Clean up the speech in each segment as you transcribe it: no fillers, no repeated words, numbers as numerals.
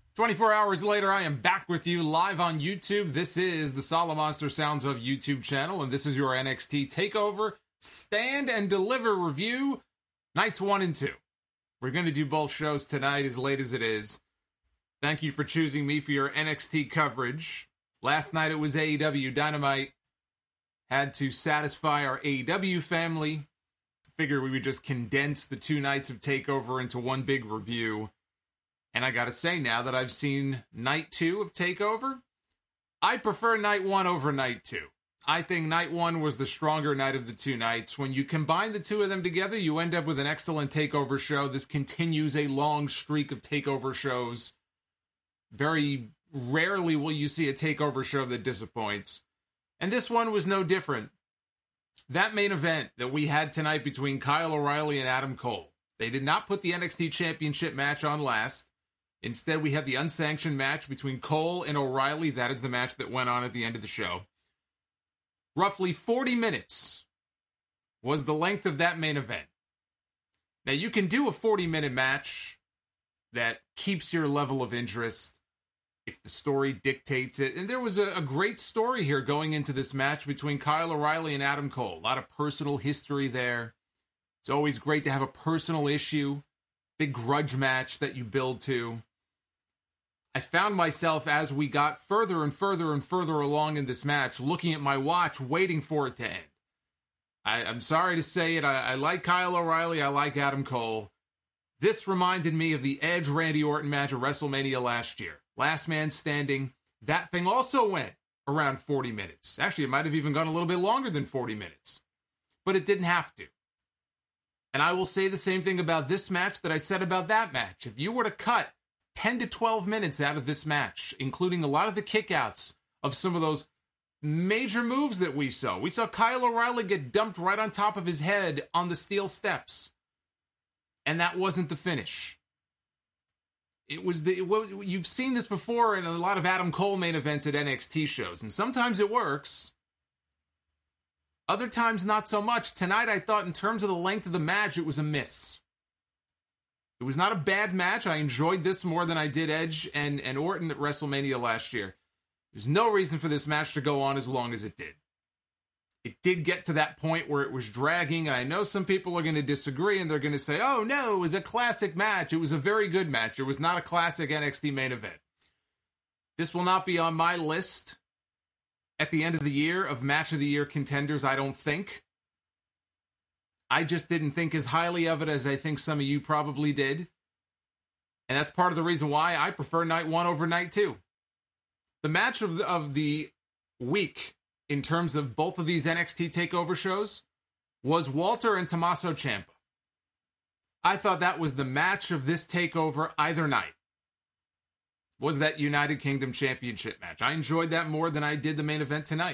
24 hours later, I am back with you live on YouTube. This is the Solomonster Sounds of YouTube channel, and this is your NXT TakeOver Stand and Deliver review, nights 1 and 2. We're going to do both shows tonight, as late as it is. Thank you for choosing me for your NXT coverage. Last night it was AEW Dynamite. Had to satisfy our AEW family. Figured we would just condense the 2 nights of TakeOver into one big review. And I gotta say, now that I've seen night 2 of TakeOver, I prefer night 1 over night 2. I think night 1 was the stronger night of the 2 nights. When you combine the 2 of them together, you end up with an excellent TakeOver show. This continues a long streak of TakeOver shows. Very rarely will you see a TakeOver show that disappoints. And this one was no different. That main event that we had tonight between Kyle O'Reilly and Adam Cole. They did not put the NXT Championship match on last. Instead, we had the unsanctioned match between Cole and O'Reilly. That is the match that went on at the end of the show. Roughly 40 minutes was the length of that main event. Now, you can do a 40-minute match that keeps your level of interest if the story dictates it. And there was a great story here going into this match between Kyle O'Reilly and Adam Cole. A lot of personal history there. It's always great to have a personal issue, big grudge match that you build to. I found myself, as we got further and further and further along in this match, looking at my watch, waiting for it to end. I'm sorry to say it, I like Kyle O'Reilly, I like Adam Cole. This reminded me of the Edge-Randy Orton match at WrestleMania last year. Last man standing. That thing also went around 40 minutes. Actually, it might have even gone a little bit longer than 40 minutes. But it didn't have to. And I will say the same thing about this match that I said about that match. If you were to cut 10 to 12 minutes out of this match, including a lot of the kickouts of some of those major moves that we saw. We saw Kyle O'Reilly get dumped right on top of his head on the steel steps. And that wasn't the finish. It was you've seen this before in a lot of Adam Cole main events at NXT shows. And sometimes it works. Other times not so much. Tonight I thought in terms of the length of the match, it was a miss. It was not a bad match. I enjoyed this more than I did Edge and Orton at WrestleMania last year. There's no reason for this match to go on as long as it did. It did get to that point where it was dragging, and I know some people are going to disagree, and they're going to say, oh no, it was a classic match. It was a very good match. It was not a classic NXT main event. This will not be on my list at the end of the year of Match of the Year contenders, I don't think. I just didn't think as highly of it as I think some of you probably did. And that's part of the reason why I prefer night 1 over night 2. The match of the week in terms of both of these NXT TakeOver shows was Walter and Tommaso Ciampa. I thought that was the match of this TakeOver either night. Was that United Kingdom Championship match. I enjoyed that more than I did the main event tonight.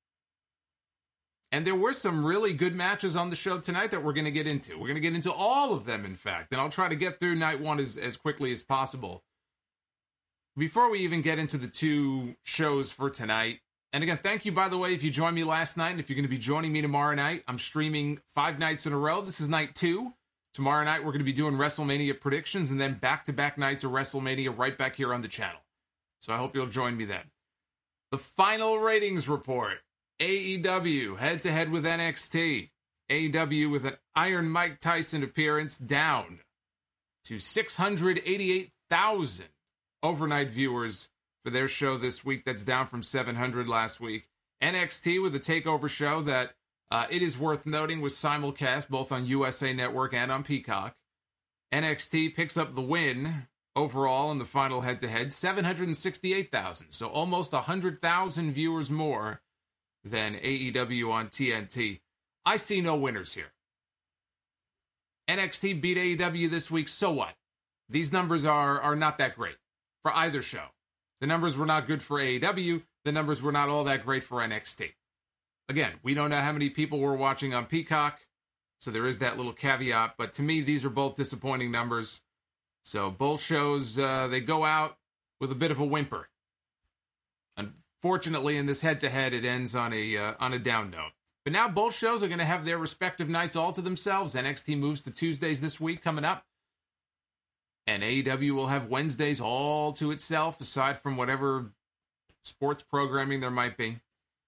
And there were some really good matches on the show tonight that we're going to get into. We're going to get into all of them, in fact. And I'll try to get through night 1 as quickly as possible. Before we even get into the 2 shows for tonight, and again, thank you, by the way, if you joined me last night, and if you're going to be joining me tomorrow night, I'm streaming 5 nights in a row. This is night 2. Tomorrow night, we're going to be doing WrestleMania predictions, and then back-to-back nights of WrestleMania right back here on the channel. So I hope you'll join me then. The final ratings report. AEW head-to-head with NXT. AEW with an Iron Mike Tyson appearance down to 688,000 overnight viewers for their show this week. That's down from 700 last week. NXT with a TakeOver show that it is worth noting was simulcast both on USA Network and on Peacock. NXT picks up the win overall in the final head-to-head, 768,000. So almost 100,000 viewers more than AEW on TNT. I see no winners here. NXT beat AEW this week, so what? These numbers are not that great for either show. The numbers were not good for AEW. The numbers were not all that great for NXT. Again, we don't know how many people were watching on Peacock, so there is that little caveat. But to me, these are both disappointing numbers. So both shows, they go out with a bit of a whimper. Unfortunately, in this head-to-head, it ends on a down note. But now both shows are going to have their respective nights all to themselves. NXT moves to Tuesdays this week coming up. And AEW will have Wednesdays all to itself, aside from whatever sports programming there might be.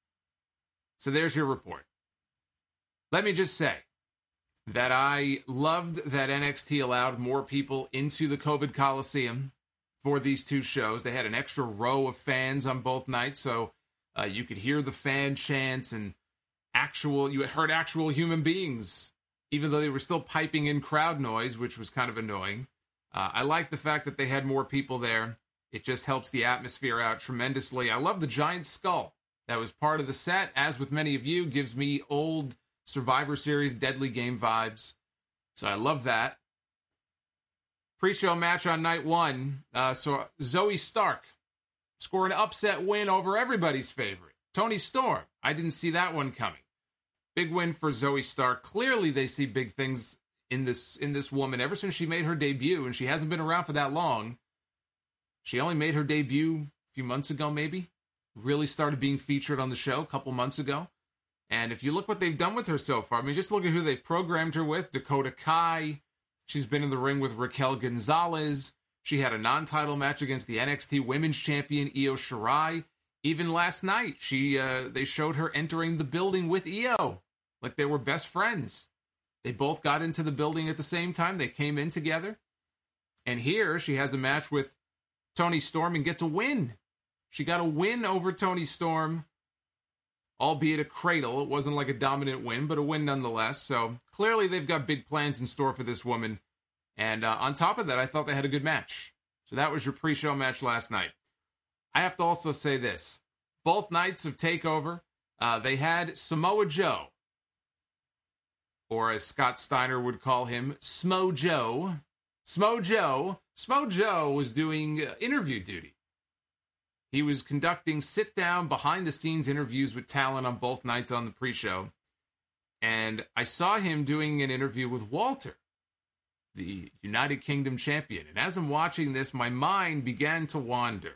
So there's your report. Let me just say that I loved that NXT allowed more people into the COVID Coliseum for these two shows. They had an extra row of fans on both nights, so you could hear the fan chants and you heard actual human beings, even though they were still piping in crowd noise, which was kind of annoying. I like the fact that they had more people there. It just helps the atmosphere out tremendously. I love the giant skull that was part of the set, as with many of you, gives me old Survivor Series Deadly Game vibes. So I love that. Pre-show match on night one. So Zoe Stark scored an upset win over everybody's favorite, Toni Storm. I didn't see that one coming. Big win for Zoe Stark. Clearly they see big things in this woman ever since she made her debut, and she hasn't been around for that long. She only made her debut a few months ago, maybe. Really started being featured on the show a couple months ago. And if you look what they've done with her so far, I mean, just look at who they programmed her with. Dakota Kai. She's been in the ring with Raquel Gonzalez. She had a non-title match against the NXT Women's Champion, Io Shirai. Even last night, they showed her entering the building with Io, like they were best friends. They both got into the building at the same time. They came in together. And here, she has a match with Toni Storm and gets a win. She got a win over Toni Storm, albeit a cradle. It wasn't like a dominant win, but a win nonetheless. So clearly they've got big plans in store for this woman. And on top of that, I thought they had a good match. So that was your pre-show match last night. I have to also say this. Both nights of TakeOver, they had Samoa Joe, or as Scott Steiner would call him, Smo Joe. Smo Joe was doing interview duty. He was conducting sit-down, behind-the-scenes interviews with talent on both nights on the pre-show. And I saw him doing an interview with Walter, the United Kingdom champion. And as I'm watching this, my mind began to wander.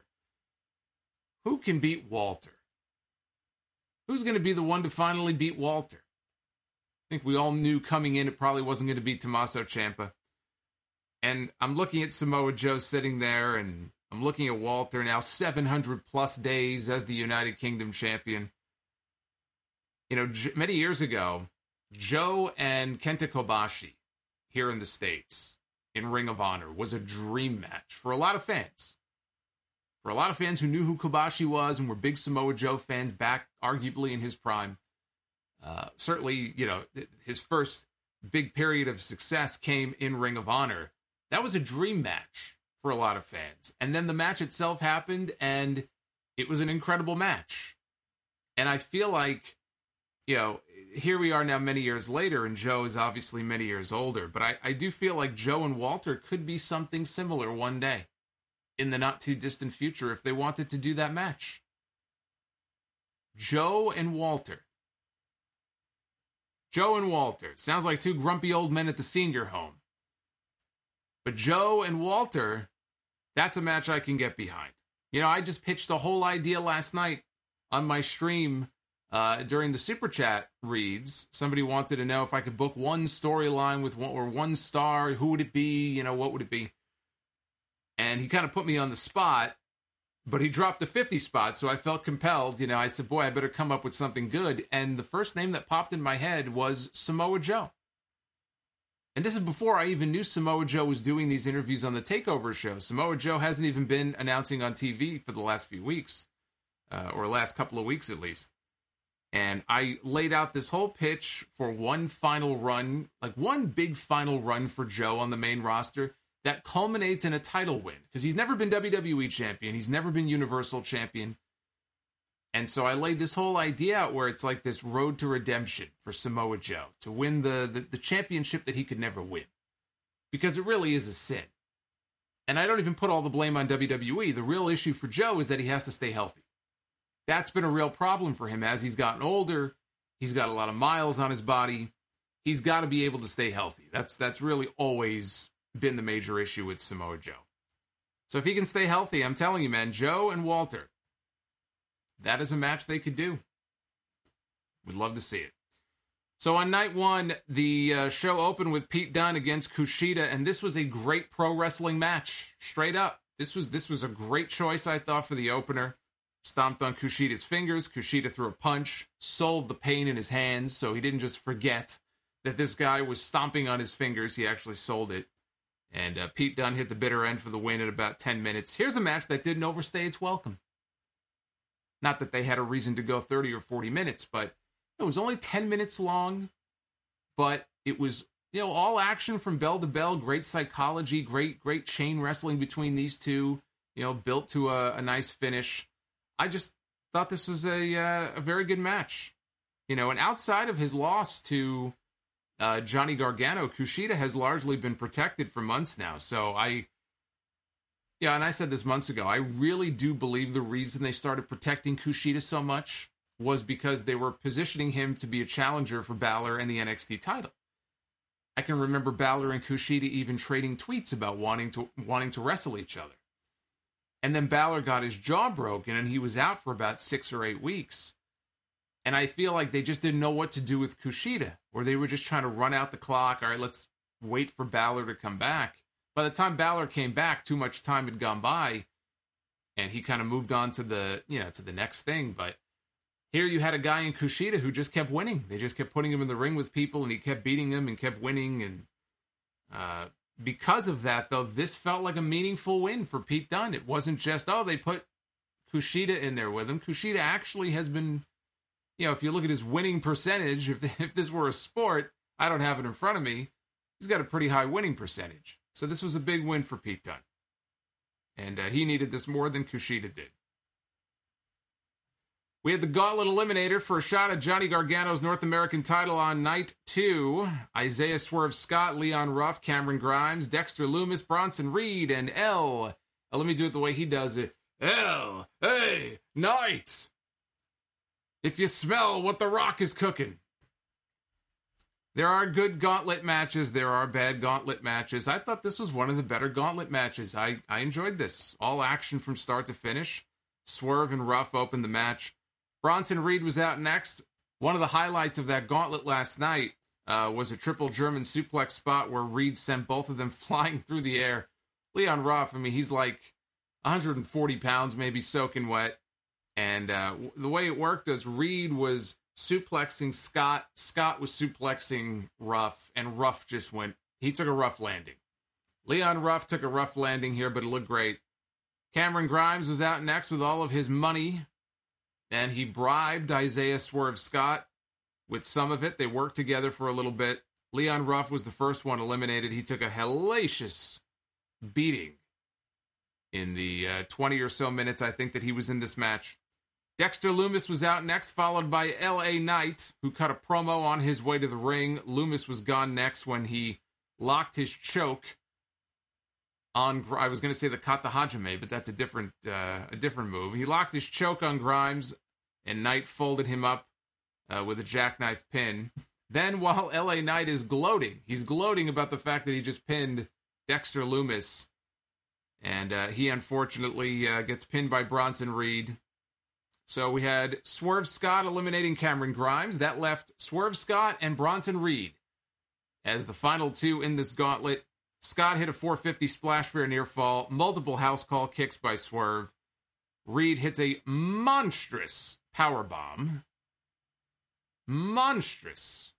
Who can beat Walter? Who's going to be the one to finally beat Walter? I think we all knew coming in it probably wasn't going to be Tommaso Ciampa. And I'm looking at Samoa Joe sitting there, and I'm looking at Walter now, 700 plus days as the United Kingdom champion. You know, many years ago, Joe and Kenta Kobashi here in the States in Ring of Honor was a dream match for a lot of fans. For a lot of fans who knew who Kobashi was and were big Samoa Joe fans back arguably in his prime. Certainly, you know, his first big period of success came in Ring of Honor. That was a dream match for a lot of fans. And then the match itself happened, and it was an incredible match. And I feel like, you know, here we are now many years later, and Joe is obviously many years older, but I do feel like Joe and Walter could be something similar one day in the not-too-distant future if they wanted to do that match. Joe and Walter. Joe and Walter. Sounds like two grumpy old men at the senior home. But Joe and Walter, that's a match I can get behind. You know, I just pitched a whole idea last night on my stream during the Super Chat reads. Somebody wanted to know if I could book one storyline with one star. Who would it be? You know, what would it be? And he kind of put me on the spot, but he dropped the 50 spot, so I felt compelled. You know, I said, boy, I better come up with something good. And the first name that popped in my head was Samoa Joe. And this is before I even knew Samoa Joe was doing these interviews on the TakeOver show. Samoa Joe hasn't even been announcing on TV for the last few weeks, or last couple of weeks at least. And I laid out this whole pitch for one final run, like one big final run for Joe on the main roster that culminates in a title win. Because he's never been WWE champion. He's never been Universal champion. And so I laid this whole idea out where it's like this road to redemption for Samoa Joe to win the championship that he could never win. Because it really is a sin. And I don't even put all the blame on WWE. The real issue for Joe is that he has to stay healthy. That's been a real problem for him as he's gotten older. He's got a lot of miles on his body. He's got to be able to stay healthy. That's really always been the major issue with Samoa Joe. So if he can stay healthy, I'm telling you, man, Joe and Walter, that is a match they could do. Would love to see it. So on night one, the show opened with Pete Dunne against Kushida, and this was a great pro wrestling match. Straight up. This was a great choice, I thought, for the opener. Stomped on Kushida's fingers. Kushida threw a punch, sold the pain in his hands, so he didn't just forget that this guy was stomping on his fingers. He actually sold it. And Pete Dunne hit the bitter end for the win at about 10 minutes. Here's a match that didn't overstay its welcome. Not that they had a reason to go 30 or 40 minutes, but it was only 10 minutes long. But it was, all action from bell to bell, great psychology, great chain wrestling between these two, built to a nice finish. I just thought this was a very good match. And outside of his loss to Johnny Gargano, Kushida has largely been protected for months now. So and I said this months ago, I really do believe the reason they started protecting Kushida so much was because they were positioning him to be a challenger for Balor and the NXT title. I can remember Balor and Kushida even trading tweets about wanting to wrestle each other. And then Balor got his jaw broken and he was out for about 6 or 8 weeks. And I feel like they just didn't know what to do with Kushida, or they were just trying to run out the clock. All right, let's wait for Balor to come back. By the time Balor came back, too much time had gone by, and he kind of moved on to the next thing. But here you had a guy in Kushida who just kept winning. They just kept putting him in the ring with people, and he kept beating them and kept winning. And because of that, though, this felt like a meaningful win for Pete Dunne. It wasn't just, they put Kushida in there with him. Kushida actually has been, if you look at his winning percentage, if this were a sport, I don't have it in front of me, he's got a pretty high winning percentage. So this was a big win for Pete Dunne. And he needed this more than Kushida did. We had the Gauntlet Eliminator for a shot at Johnny Gargano's North American title on night 2. Isaiah Swerve Scott, Leon Ruff, Cameron Grimes, Dexter Lumis, Bronson Reed, and let me do it the way he does it. L.A. Knight. If you smell what The Rock is cooking. There are good gauntlet matches. There are bad gauntlet matches. I thought this was one of the better gauntlet matches. I enjoyed this. All action from start to finish. Swerve and Ruff opened the match. Bronson Reed was out next. One of the highlights of that gauntlet last night was a triple German suplex spot where Reed sent both of them flying through the air. Leon Ruff, he's like 140 pounds, maybe soaking wet. And the way it worked is Reed was suplexing Scott. Scott was suplexing Ruff, and Ruff he took a rough landing. Leon Ruff took a rough landing here, but it looked great. Cameron Grimes was out next with all of his money, and he bribed Isaiah Swerve Scott with some of it. They worked together for a little bit. Leon Ruff was the first one eliminated. He took a hellacious beating in the 20 or so minutes, I think, that he was in this match. Dexter Lumis was out next, followed by L.A. Knight, who cut a promo on his way to the ring. Lumis was gone next when he locked his choke on, I was going to say the Kata Hajime, but that's a different move. He locked his choke on Grimes, and Knight folded him up with a jackknife pin. Then, while L.A. Knight is gloating, he's gloating about the fact that he just pinned Dexter Lumis, and he unfortunately gets pinned by Bronson Reed. So we had Swerve Scott eliminating Cameron Grimes. That left Swerve Scott and Bronson Reed as the final two in this gauntlet. Scott hit a 450 splash for a near fall, multiple house call kicks by Swerve. Reed hits a monstrous power bomb. Monstrous.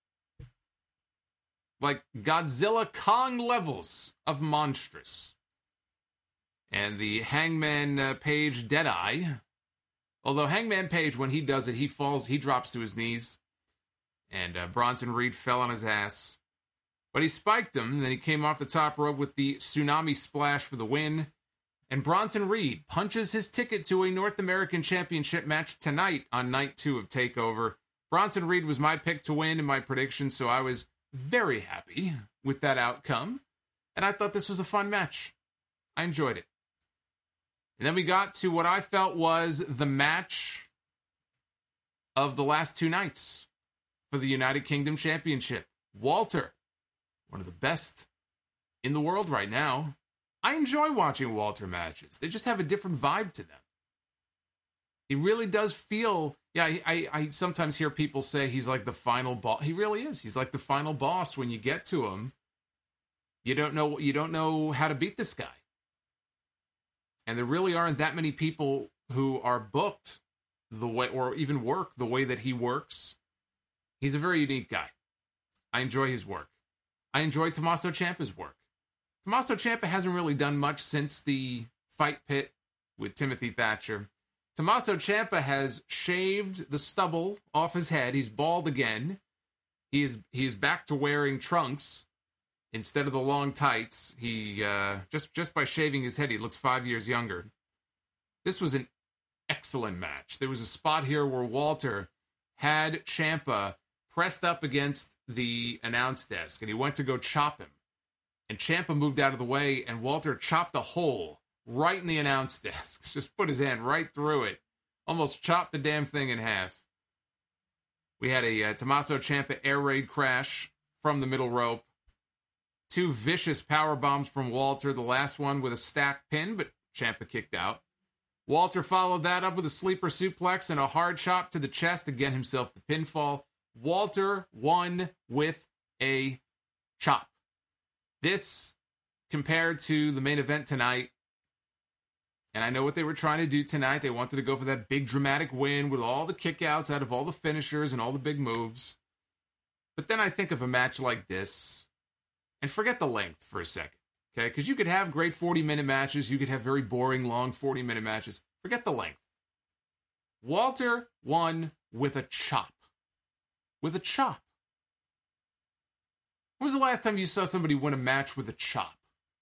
Like Godzilla Kong levels of monstrous. And the Hangman Page Deadeye. Although Hangman Page, when he does it, he falls, he drops to his knees. And Bronson Reed fell on his ass. But he spiked him, and then he came off the top rope with the Tsunami Splash for the win. And Bronson Reed punches his ticket to a North American Championship match tonight on night 2 of TakeOver. Bronson Reed was my pick to win in my prediction, so I was very happy with that outcome. And I thought this was a fun match. I enjoyed it. And then we got to what I felt was the match of the last 2 nights for the United Kingdom Championship. Walter, one of the best in the world right now. I enjoy watching Walter matches. They just have a different vibe to them. He really does feel, yeah, I sometimes hear people say he's like the final boss. He really is. He's like the final boss. When you get to him, you don't know how to beat this guy. And there really aren't that many people who are booked the way, or even work the way that he works. He's a very unique guy. I enjoy his work. I enjoy Tommaso Ciampa's work. Tommaso Ciampa hasn't really done much since the fight pit with Timothy Thatcher. Tommaso Ciampa has shaved the stubble off his head. He's bald again. He's back to wearing trunks instead of the long tights. He just by shaving his head, he looks 5 years younger. This was an excellent match. There was a spot here where Walter had Ciampa pressed up against the announce desk, and he went to go chop him. And Ciampa moved out of the way, and Walter chopped a hole right in the announce desk. Just put his hand right through it. Almost chopped the damn thing in half. We had a Tommaso Ciampa air raid crash from the middle rope. 2 vicious power bombs from Walter. The last one with a stack pin, but Ciampa kicked out. Walter followed that up with a sleeper suplex and a hard chop to the chest to get himself the pinfall. Walter won with a chop. This, compared to the main event tonight, and I know what they were trying to do tonight. They wanted to go for that big dramatic win with all the kickouts out of all the finishers and all the big moves. But then I think of a match like this, and forget the length for a second, okay? Because you could have great 40-minute matches. You could have very boring, long 40-minute matches. Forget the length. Walter won with a chop. With a chop. When was the last time you saw somebody win a match with a chop?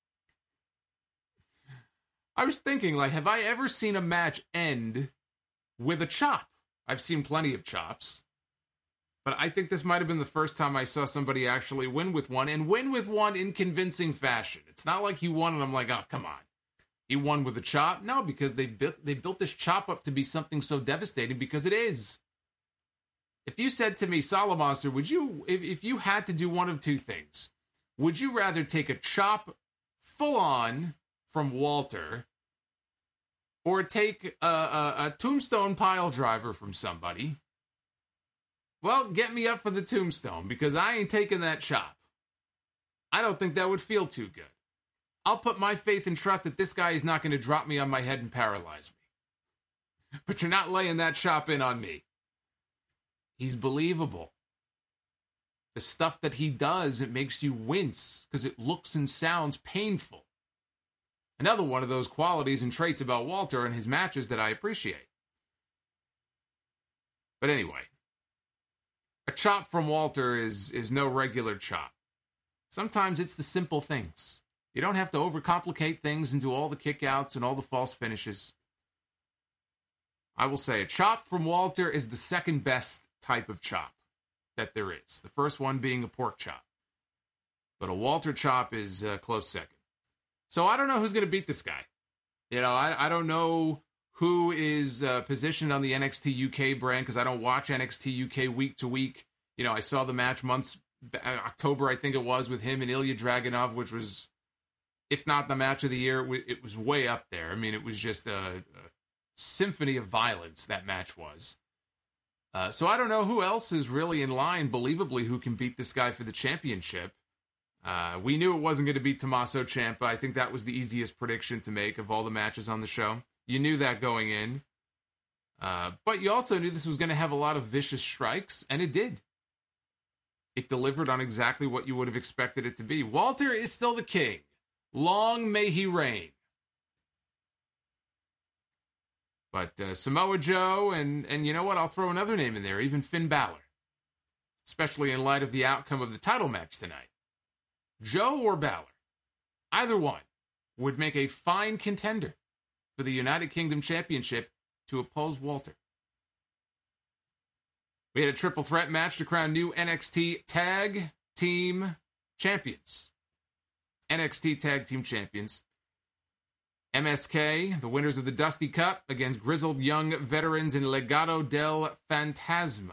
I was thinking, like, have I ever seen a match end with a chop? I've seen plenty of chops. But I think this might have been the first time I saw somebody actually win with one, and win with one in convincing fashion. It's not like he won and I'm like, oh, come on. He won with a chop? No, because they built this chop up to be something so devastating, because it is. If you said to me, Solomonster, would you, if you had to do one of two things, would you rather take a chop full on from Walter, or take a tombstone pile driver from somebody? Well, get me up for the tombstone, because I ain't taking that chop. I don't think that would feel too good. I'll put my faith and trust that this guy is not going to drop me on my head and paralyze me. But you're not laying that chop in on me. He's believable. The stuff that he does, it makes you wince because it looks and sounds painful. Another one of those qualities and traits about Walter and his matches that I appreciate. But anyway, a chop from Walter is no regular chop. Sometimes it's the simple things. You don't have to overcomplicate things into all the kickouts and all the false finishes. I will say a chop from Walter is the second best type of chop that there is. The first one being a pork chop. But a Walter chop is a close second. So I don't know who's going to beat this guy. You know, I don't know who is positioned on the NXT UK brand, because I don't watch NXT UK week to week. You know, I saw the match October, I think it was, with him and Ilya Dragunov, which was, if not the match of the year, it was way up there. I mean, it was just a symphony of violence, that match was. So I don't know who else is really in line, believably, who can beat this guy for the championship. We knew it wasn't going to be Tommaso Ciampa. I think that was the easiest prediction to make of all the matches on the show. You knew that going in. But you also knew this was going to have a lot of vicious strikes, and it did. It delivered on exactly what you would have expected it to be. Walter is still the king. Long may he reign. But Samoa Joe, and you know what? I'll throw another name in there, even Finn Balor. Especially in light of the outcome of the title match tonight. Joe or Balor, either one, would make a fine contender for the United Kingdom Championship to oppose Walter. We had a triple threat match to crown new NXT Tag Team Champions. NXT Tag Team Champions. MSK, the winners of the Dusty Cup, against grizzled young veterans in Legado del Fantasma.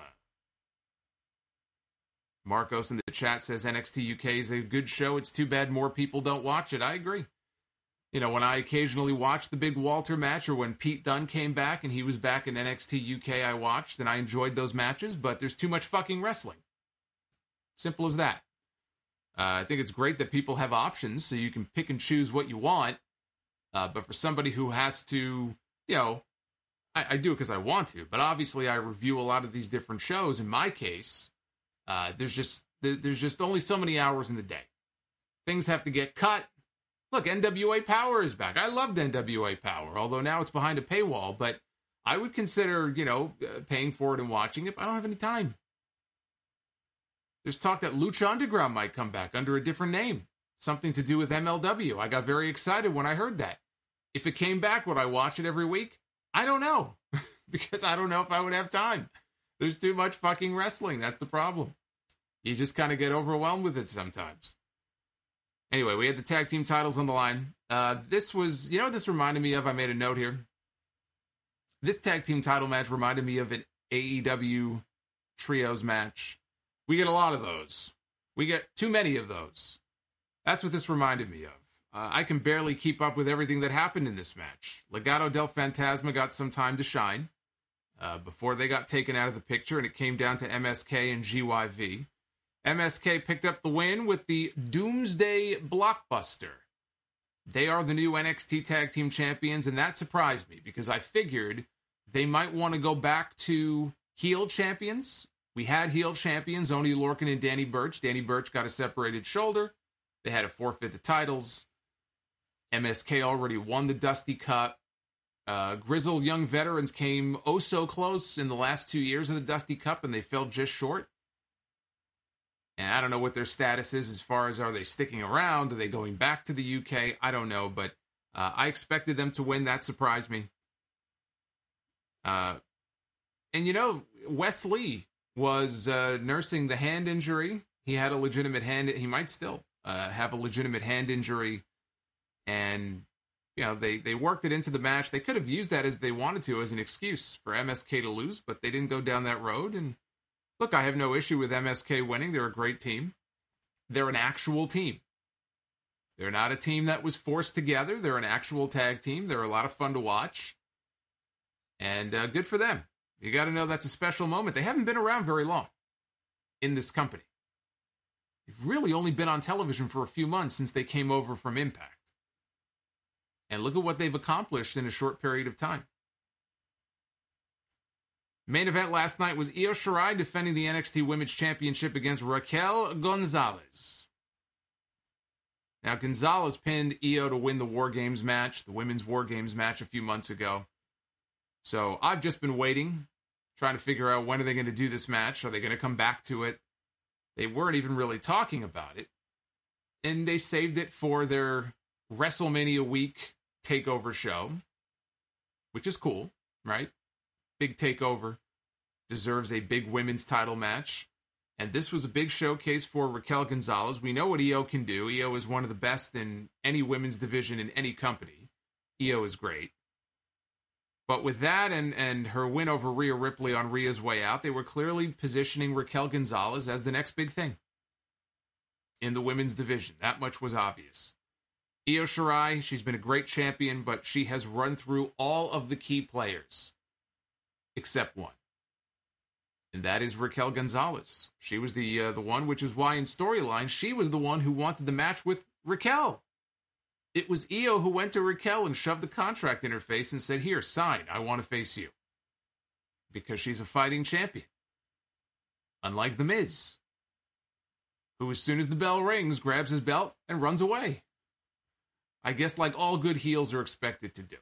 Marcos in the chat says NXT UK is a good show. It's too bad more people don't watch it. I agree. When I occasionally watched the big Walter match, or when Pete Dunne came back and he was back in NXT UK, I watched and I enjoyed those matches, but there's too much fucking wrestling. Simple as that. I think it's great that people have options so you can pick and choose what you want. But for somebody who has to, I do it because I want to, but obviously I review a lot of these different shows. In my case, there's just only so many hours in the day. Things have to get cut. Look, NWA Power is back. I loved NWA Power, although now it's behind a paywall, but I would consider, paying for it and watching it, but I don't have any time. There's talk that Lucha Underground might come back under a different name. Something to do with MLW. I got very excited when I heard that. If it came back, would I watch it every week? I don't know. Because I don't know if I would have time. There's too much fucking wrestling. That's the problem. You just kind of get overwhelmed with it sometimes. Anyway, we had the tag team titles on the line. This was, what this reminded me of? I made a note here. This tag team title match reminded me of an AEW trios match. We get a lot of those. We get too many of those. That's what this reminded me of. I can barely keep up with everything that happened in this match. Legado del Fantasma got some time to shine before they got taken out of the picture, and it came down to MSK and GYV. MSK picked up the win with the Doomsday Blockbuster. They are the new NXT Tag Team Champions, and that surprised me because I figured they might want to go back to heel champions. We had heel champions, Oney Lorcan and Danny Burch. Danny Burch got a separated shoulder. They had to forfeit the titles. MSK already won the Dusty Cup. Grizzled young veterans came oh so close in the last 2 years of the Dusty Cup, and they fell just short. And I don't know what their status is as far as, are they sticking around? Are they going back to the UK? I don't know, but I expected them to win. That surprised me. And Wes Lee was nursing the hand injury. He had a legitimate hand. He might still have a legitimate hand injury. And, they worked it into the match. They could have used that as they wanted to as an excuse for MSK to lose, but they didn't go down that road. And look, I have no issue with MSK winning. They're a great team. They're an actual team. They're not a team that was forced together. They're an actual tag team. They're a lot of fun to watch. And good for them. You got to know that's a special moment. They haven't been around very long in this company. They've really only been on television for a few months since they came over from Impact. And look at what they've accomplished in a short period of time. Main event last night was Io Shirai defending the NXT Women's Championship against Raquel Gonzalez. Now, Gonzalez pinned Io to win the War Games match, the Women's War Games match a few months ago. So I've just been waiting, trying to figure out when are they going to do this match. Are they going to come back to it? They weren't even really talking about it. And they saved it for their WrestleMania week takeover show, which is cool, right? Big takeover. Deserves a big women's title match. And this was a big showcase for Raquel Gonzalez. We know what Io can do. Io is one of the best in any women's division in any company. Io is great. But with that and her win over Rhea Ripley on Rhea's way out, they were clearly positioning Raquel Gonzalez as the next big thing in the women's division. That much was obvious. Io Shirai, she's been a great champion, but she has run through all of the key players except one. And that is Raquel Gonzalez. She was the one, which is why in storyline, she was the one who wanted the match with Raquel. It was Io who went to Raquel and shoved the contract in her face and said, here, sign, I want to face you. Because she's a fighting champion. Unlike The Miz, who as soon as the bell rings, grabs his belt and runs away. I guess like all good heels are expected to do.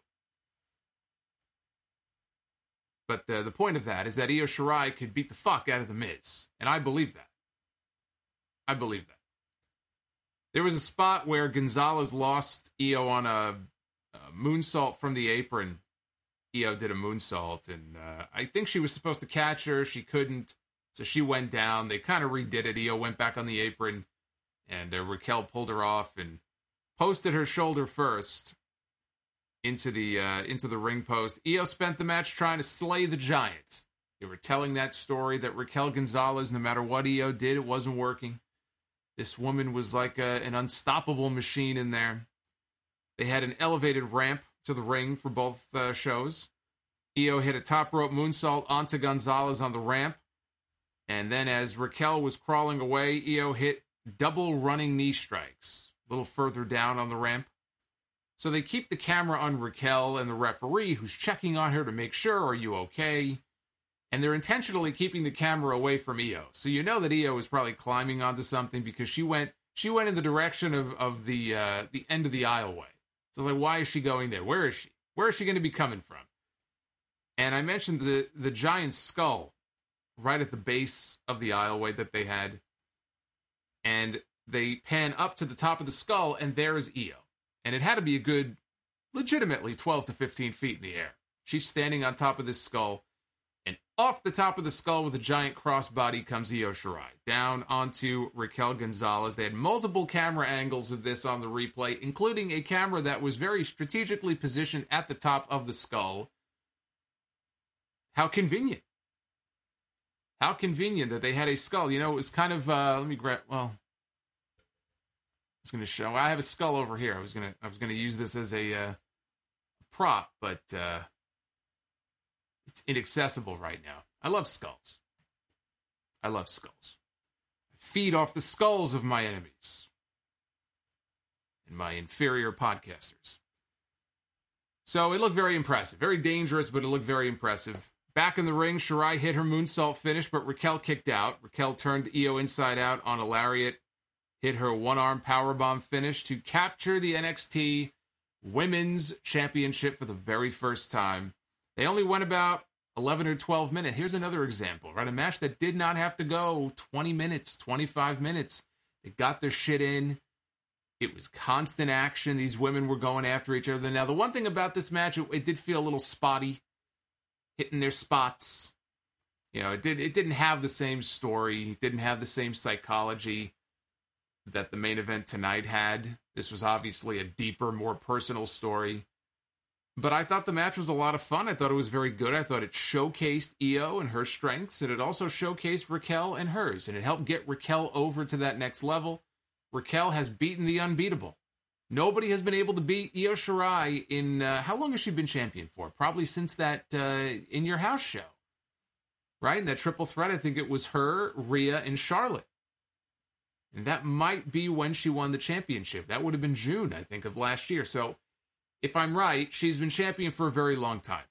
But the point of that is that Io Shirai could beat the fuck out of The Miz. And I believe that. I believe that. There was a spot where Gonzalez lost Io on a moonsault from the apron. Io did a moonsault, and I think she was supposed to catch her. She couldn't, so she went down. They kind of redid it. Io went back on the apron, and Raquel pulled her off and posted her shoulder first into the ring post. Io spent the match trying to slay the giant. They were telling that story that Raquel Gonzalez, no matter what Io did, it wasn't working. This woman was like an unstoppable machine in there. They had an elevated ramp to the ring for both shows. Io hit a top rope moonsault onto Gonzalez on the ramp. And then as Raquel was crawling away, Io hit double running knee strikes a little further down on the ramp. So they keep the camera on Raquel and the referee who's checking on her to make sure, are you okay? And they're intentionally keeping the camera away from Io. So you know that Io is probably climbing onto something because she went in the direction of the end of the aisleway. So like, why is she going there? Where is she? Where is she going to be coming from? And I mentioned the giant skull right at the base of the aisleway that they had. And they pan up to the top of the skull, and there is Io. And it had to be a good, legitimately 12 to 15 feet in the air. She's standing on top of this skull, and off the top of the skull with a giant crossbody comes Io Shirai, down onto Raquel Gonzalez. They had multiple camera angles of this on the replay, including a camera that was very strategically positioned at the top of the skull. How convenient. How convenient that they had a skull. You know, it was kind of, I was going to show, I have a skull over here. I was going to use this as a prop, but it's inaccessible right now. I love skulls. I feed off the skulls of my enemies and my inferior podcasters. So it looked very impressive. Very dangerous, but it looked very impressive. Back in the ring, Shirai hit her moonsault finish, but Raquel kicked out. Raquel turned Io inside out on a lariat, hit her one-arm powerbomb finish to capture the NXT Women's Championship for the very first time. They only went about 11 or 12 minutes. Here's another example, right? A match that did not have to go 20 minutes, 25 minutes. They got their shit in. It was constant action. These women were going after each other. Now, the one thing about this match, it did feel a little spotty, hitting their spots. You know, it didn't have the same story. It didn't have the same psychology that the main event tonight had. This was obviously a deeper, more personal story. But I thought the match was a lot of fun. I thought it was very good. I thought it showcased Io and her strengths, and it also showcased Raquel and hers, and it helped get Raquel over to that next level. Raquel has beaten the unbeatable. Nobody has been able to beat Io Shirai in, how long has she been champion for? Probably since that In Your House show, right? In that triple threat, I think it was her, Rhea, and Charlotte. And that might be when she won the championship. That would have been June, I think, of last year. So, if I'm right, she's been champion for a very long time.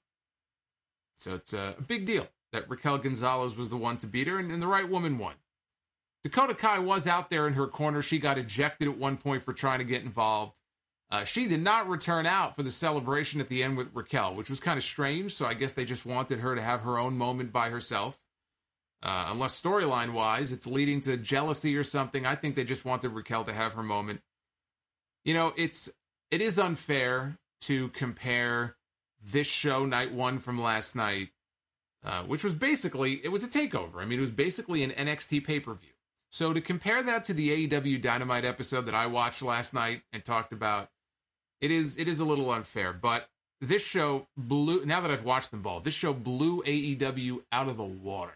So it's a big deal that Raquel Gonzalez was the one to beat her, and the right woman won. Dakota Kai was out there in her corner. She got ejected at one point for trying to get involved. She did not return out for the celebration at the end with Raquel, which was kind of strange, so I guess they just wanted her to have her own moment by herself. Unless storyline-wise, it's leading to jealousy or something. I think they just wanted Raquel to have her moment. You know, it is unfair to compare this show, night one from last night, which was basically, it was a takeover. I mean, it was basically an NXT pay-per-view. So to compare that to the AEW Dynamite episode that I watched last night and talked about, it is a little unfair. But this show blew, now that I've watched them both, this show blew AEW out of the water.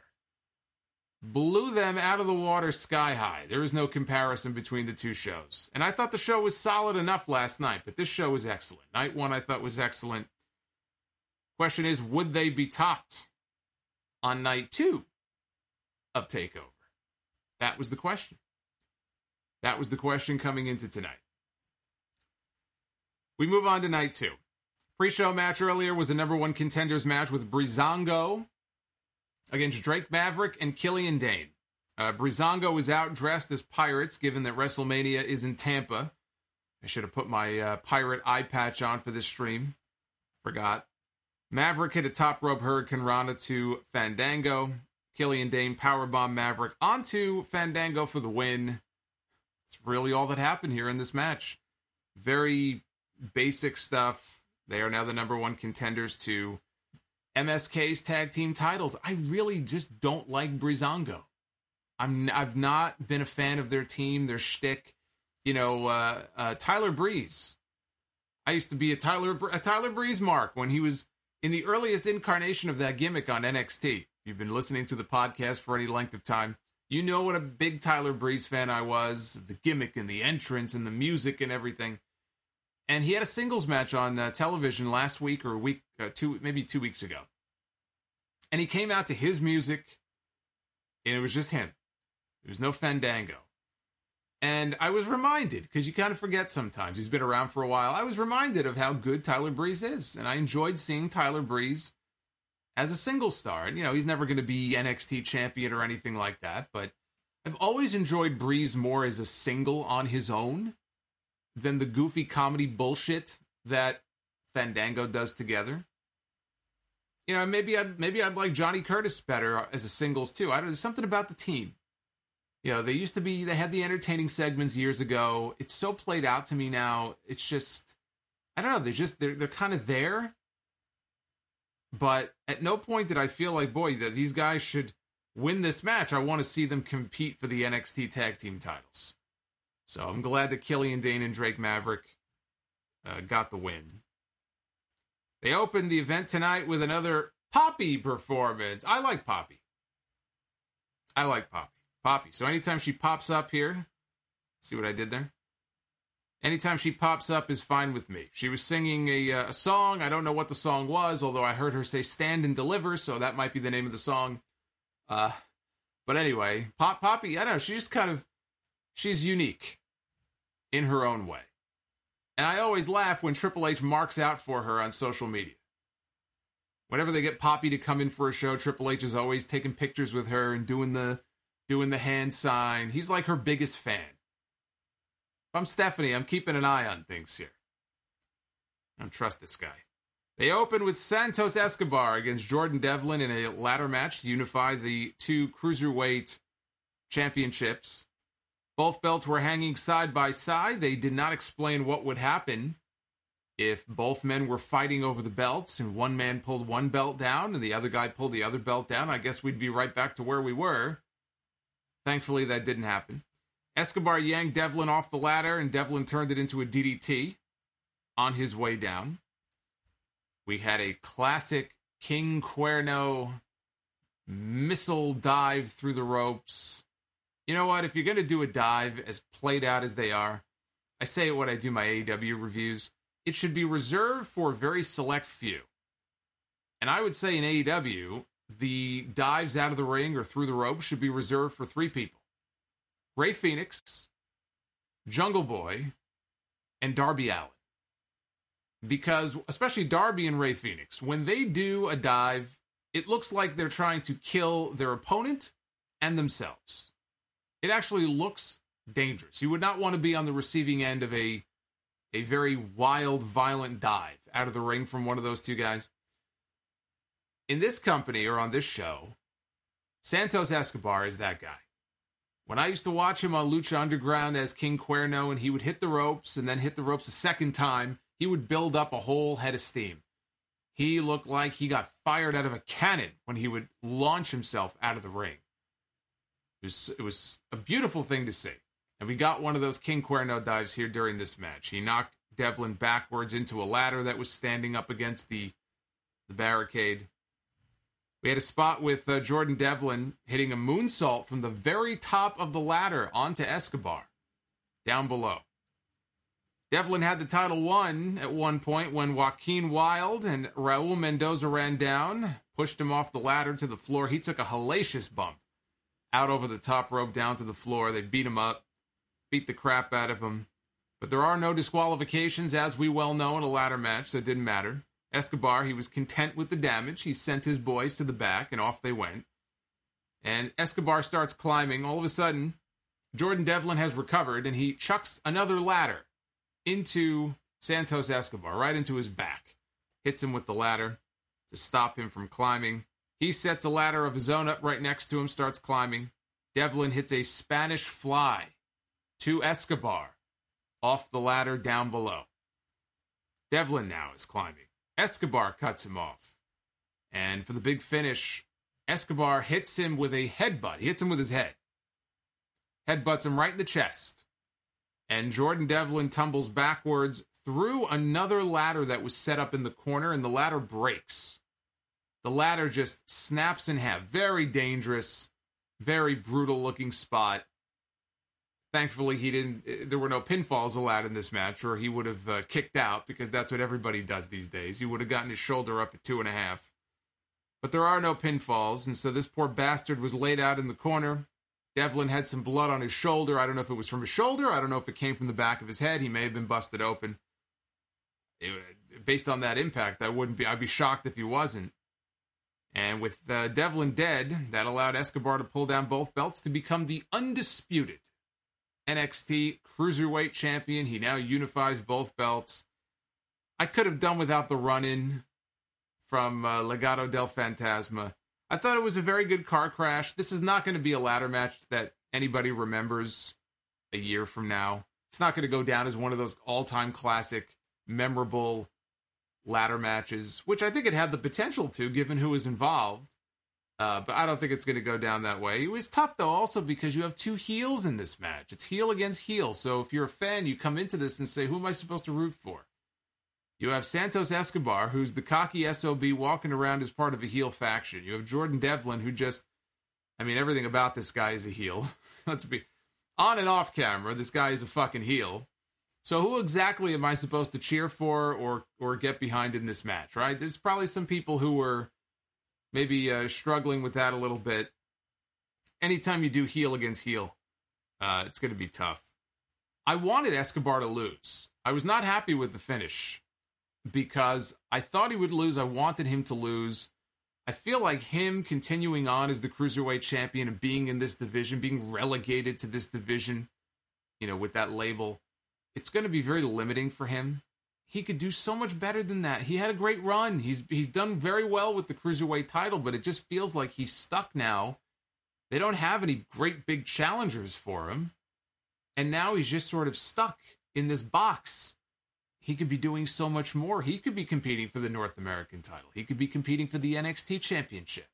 Blew them out of the water sky high. There is no comparison between the two shows. And I thought the show was solid enough last night, but this show was excellent. Night one I thought was excellent. Question is, would they be topped on night two of TakeOver? That was the question. That was the question coming into tonight. We move on to night two. Pre-show match earlier was a number one contenders match with Breezango against Drake Maverick and Killian Dane. Breezango was out dressed as pirates, given that WrestleMania is in Tampa. I should have put my pirate eye patch on for this stream. Forgot. Maverick hit a top rope Hurricane Rana to Fandango. Killian Dane powerbomb Maverick onto Fandango for the win. It's really all that happened here in this match. Very basic stuff. They are now the number one contenders to MSK's tag team titles. I really just don't like Breezango. I've not been a fan of their team, their shtick. You know, Tyler Breeze. I used to be a Tyler Breeze mark when he was in the earliest incarnation of that gimmick on NXT. If you've been listening to the podcast for any length of time, you know what a big Tyler Breeze fan I was. The gimmick and the entrance and the music and everything. And he had a singles match on television last week or maybe 2 weeks ago. And he came out to his music, and it was just him. There was no Fandango. And I was reminded, because you kind of forget sometimes, he's been around for a while, I was reminded of how good Tyler Breeze is. And I enjoyed seeing Tyler Breeze as a single star. And, he's never going to be NXT champion or anything like that, but I've always enjoyed Breeze more as a single on his own than the goofy comedy bullshit that Fandango does together. Maybe I'd like Johnny Curtis better as a singles too. There's something about the team. They had the entertaining segments years ago. It's so played out to me now. It's just, I don't know. They're kind of there. But at no point did I feel like, boy, that these guys should win this match. I want to see them compete for the NXT tag team titles. So I'm glad that Killian Dane and Drake Maverick got the win. They opened the event tonight with another Poppy performance. I like Poppy. Poppy. So anytime she pops up here, see what I did there? Anytime she pops up is fine with me. She was singing a song. I don't know what the song was, although I heard her say Stand and Deliver, so that might be the name of the song. But anyway, Poppy, I don't know, she's unique in her own way. And I always laugh when Triple H marks out for her on social media. Whenever they get Poppy to come in for a show, Triple H is always taking pictures with her and doing the hand sign. He's like her biggest fan. If I'm Stephanie, I'm keeping an eye on things here. I don't trust this guy. They open with Santos Escobar against Jordan Devlin in a ladder match to unify the two cruiserweight championships. Both belts were hanging side by side. They did not explain what would happen if both men were fighting over the belts and one man pulled one belt down and the other guy pulled the other belt down. I guess we'd be right back to where we were. Thankfully, that didn't happen. Escobar yanked Devlin off the ladder, and Devlin turned it into a DDT on his way down. We had a classic King Cuerno missile dive through the ropes. You know what? If you're going to do a dive as played out as they are, I say it when I do my AEW reviews, it should be reserved for a very select few. And I would say in AEW, the dives out of the ring or through the ropes should be reserved for 3 people. Rey Fenix, Jungle Boy, and Darby Allin. Because, especially Darby and Rey Fenix, when they do a dive, it looks like they're trying to kill their opponent and themselves. It actually looks dangerous. You would not want to be on the receiving end of a very wild, violent dive out of the ring from one of those two guys. In this company, or on this show, Santos Escobar is that guy. When I used to watch him on Lucha Underground as King Cuerno, and he would hit the ropes and then hit the ropes a second time, he would build up a whole head of steam. He looked like he got fired out of a cannon when he would launch himself out of the ring. It was a beautiful thing to see. And we got one of those King Cuerno dives here during this match. He knocked Devlin backwards into a ladder that was standing up against the barricade. We had a spot with Jordan Devlin hitting a moonsault from the very top of the ladder onto Escobar, down below. Devlin had the title won at one point when Joaquin Wilde and Raul Mendoza ran down, pushed him off the ladder to the floor. He took a hellacious bump out over the top rope down to the floor. They beat him up, beat the crap out of him. But there are no disqualifications, as we well know, in a ladder match, so it didn't matter. Escobar, he was content with the damage. He sent his boys to the back, and off they went. And Escobar starts climbing. All of a sudden, Jordan Devlin has recovered, and he chucks another ladder into Santos Escobar, right into his back. Hits him with the ladder to stop him from climbing. He sets a ladder of his own up right next to him, starts climbing. Devlin hits a Spanish fly to Escobar off the ladder down below. Devlin now is climbing. Escobar cuts him off. And for the big finish, Escobar hits him with a headbutt. He hits him with his head. Headbutts him right in the chest. And Jordan Devlin tumbles backwards through another ladder that was set up in the corner, and the ladder breaks. The ladder just snaps in half. Very dangerous, very brutal looking spot. Thankfully, there were no pinfalls allowed in this match, or he would have kicked out, because that's what everybody does these days. He would have gotten his shoulder up at 2.5. But there are no pinfalls, and so this poor bastard was laid out in the corner. Devlin had some blood on his shoulder. I don't know if it was from his shoulder. I don't know if it came from the back of his head. He may have been busted open. Based on that impact, I'd be shocked if he wasn't. And with Devlin dead, that allowed Escobar to pull down both belts to become the undisputed NXT Cruiserweight Champion. He now unifies both belts. I could have done without the run-in from Legado del Fantasma. I thought it was a very good car crash. This is not going to be a ladder match that anybody remembers a year from now. It's not going to go down as one of those all-time classic, memorable ladder matches, which I think it had the potential to, given who was involved. But I don't think it's going to go down that way. It was tough, though, also because you have two heels in this match. It's heel against heel. So if you're a fan, you come into this and say, who am I supposed to root for? You have Santos Escobar, who's the cocky SOB walking around as part of a heel faction. You have Jordan Devlin, who everything about this guy is a heel. Let's be on and off camera, this guy is a fucking heel. So who exactly am I supposed to cheer for or get behind in this match, right? There's probably some people who were maybe struggling with that a little bit. Anytime you do heel against heel, it's going to be tough. I wanted Escobar to lose. I was not happy with the finish because I thought he would lose. I wanted him to lose. I feel like him continuing on as the Cruiserweight Champion and being in this division, being relegated to this division, with that label, it's going to be very limiting for him. He could do so much better than that. He had a great run. He's done very well with the Cruiserweight title, but it just feels like he's stuck now. They don't have any great big challengers for him. And now he's just sort of stuck in this box. He could be doing so much more. He could be competing for the North American title. He could be competing for the NXT Championship.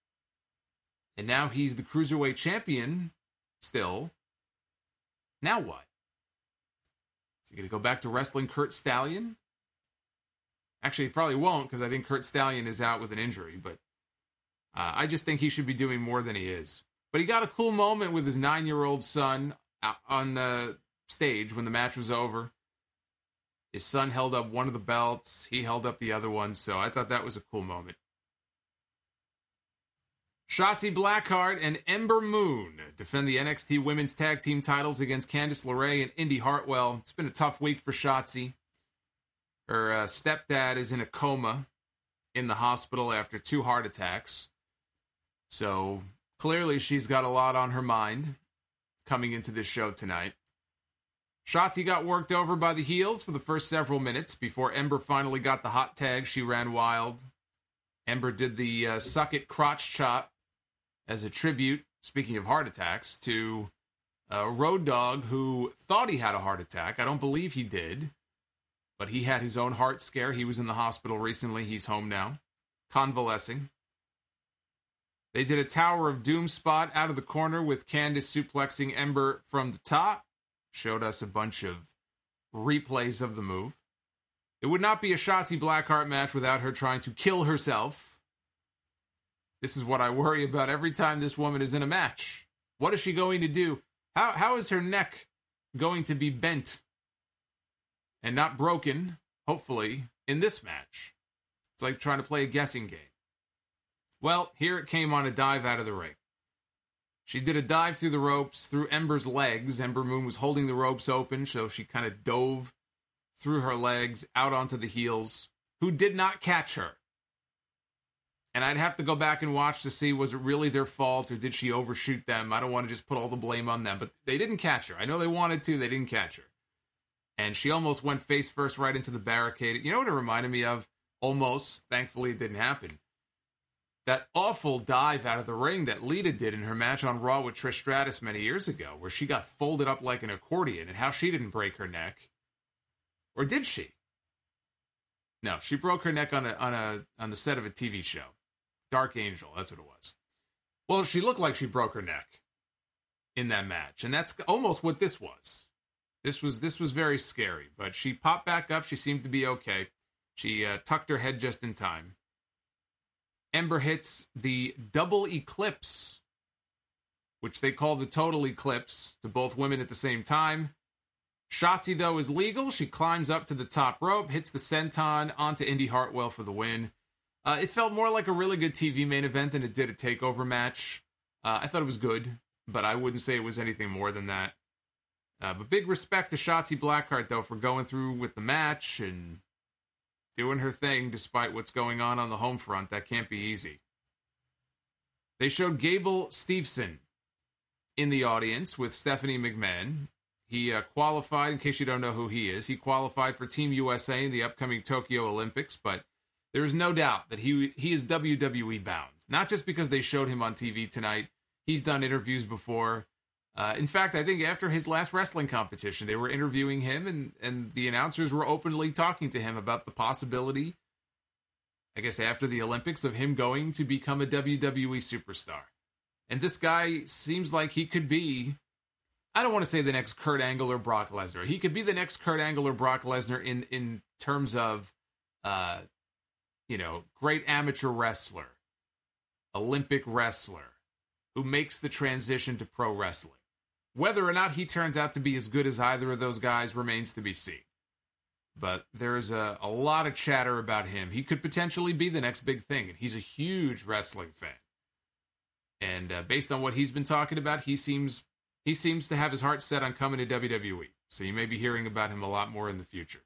And now he's the Cruiserweight Champion still. Now what? Is he going to go back to wrestling Kurt Stallion? Actually, he probably won't, because I think Kurt Stallion is out with an injury. But I just think he should be doing more than he is. But he got a cool moment with his 9-year-old son on the stage when the match was over. His son held up one of the belts. He held up the other one. So I thought that was a cool moment. Shotzi Blackheart and Ember Moon defend the NXT Women's Tag Team titles against Candice LeRae and Indy Hartwell. It's been a tough week for Shotzi. Her stepdad is in a coma in the hospital after 2 heart attacks. So clearly she's got a lot on her mind coming into this show tonight. Shotzi got worked over by the heels for the first several minutes before Ember finally got the hot tag. She ran wild. Ember did the suck it crotch chop as a tribute, speaking of heart attacks, to Road Dogg, who thought he had a heart attack. I don't believe he did, but he had his own heart scare. He was in the hospital recently. He's home now, convalescing. They did a Tower of Doom spot out of the corner with Candice suplexing Ember from the top. Showed us a bunch of replays of the move. It would not be a Shotzi Blackheart match without her trying to kill herself. This is what I worry about every time this woman is in a match. What is she going to do? How is her neck going to be bent and not broken, hopefully, in this match? It's like trying to play a guessing game. Well, here it came on a dive out of the ring. She did a dive through the ropes, through Ember's legs. Ember Moon was holding the ropes open, so she kind of dove through her legs out onto the heels, who did not catch her. And I'd have to go back and watch to see, was it really their fault, or did she overshoot them? I don't want to just put all the blame on them, but they didn't catch her. I know they wanted to, they didn't catch her. And she almost went face first right into the barricade. You know what it reminded me of? Almost. Thankfully, it didn't happen. That awful dive out of the ring that Lita did in her match on Raw with Trish Stratus many years ago, where she got folded up like an accordion, and how she didn't break her neck. Or did she? No, she broke her neck on the set of a TV show. Dark Angel, that's what it was. Well, she looked like she broke her neck in that match, and that's almost what this was. This was very scary, but she popped back up. She seemed to be okay. She tucked her head just in time. Ember hits the double eclipse which they call the total eclipse, to both women at the same time. Shotzi, though, is legal. She climbs up to the top rope, hits the senton onto Indy Hartwell for the win. It felt more like a really good TV main event than it did a TakeOver match. I thought it was good, but I wouldn't say it was anything more than that. But big respect to Shotzi Blackheart, though, for going through with the match and doing her thing despite what's going on the home front. That can't be easy. They showed Gable Steveson in the audience with Stephanie McMahon. He qualified, in case you don't know who he is, he qualified for Team USA in the upcoming Tokyo Olympics, but there is no doubt that he is WWE bound. Not just because they showed him on TV tonight. He's done interviews before. In fact, I think after his last wrestling competition, they were interviewing him, and the announcers were openly talking to him about the possibility, I guess after the Olympics, of him going to become a WWE superstar. And this guy seems like he could be, I don't want to say the next Kurt Angle or Brock Lesnar. He could be the next Kurt Angle or Brock Lesnar in terms of, great amateur wrestler, Olympic wrestler, who makes the transition to pro wrestling. Whether or not he turns out to be as good as either of those guys remains to be seen. But there's a lot of chatter about him. He could potentially be the next big thing, and he's a huge wrestling fan. And based on what he's been talking about, he seems to have his heart set on coming to WWE. So you may be hearing about him a lot more in the future.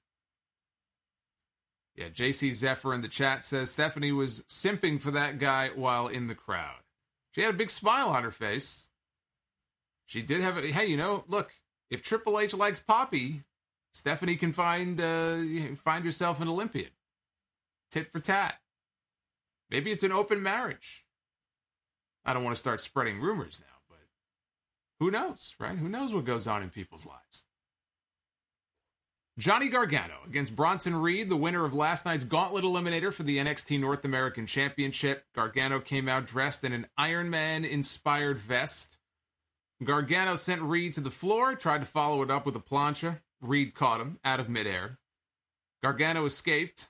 Yeah, JC Zephyr in the chat says Stephanie was simping for that guy while in the crowd. She had a big smile on her face. She did have a, hey, look, if Triple H likes Poppy, Stephanie can find herself an Olympian. Tit for tat. Maybe it's an open marriage. I don't want to start spreading rumors now, but who knows, right? Who knows what goes on in people's lives? Johnny Gargano against Bronson Reed, the winner of last night's Gauntlet Eliminator for the NXT North American Championship. Gargano came out dressed in an Iron Man-inspired vest. Gargano sent Reed to the floor, tried to follow it up with a plancha. Reed caught him out of midair. Gargano escaped.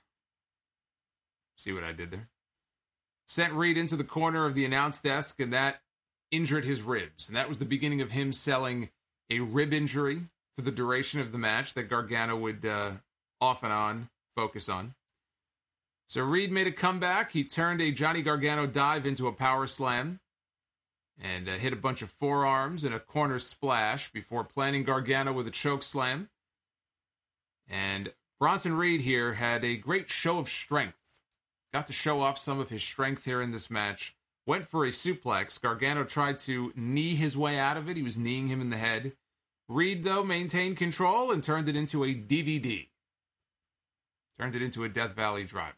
See what I did there? Sent Reed into the corner of the announce desk, and that injured his ribs. And that was the beginning of him selling a rib injury for the duration of the match that Gargano would off and on focus on. So Reed made a comeback. He turned a Johnny Gargano dive into a power slam and hit a bunch of forearms and a corner splash before planting Gargano with a choke slam. And Bronson Reed here had a great show of strength. Got to show off some of his strength here in this match. Went for a suplex. Gargano tried to knee his way out of it. He was kneeing him in the head. Reed, though, maintained control and turned it into a DVD. Turned it into a Death Valley driver.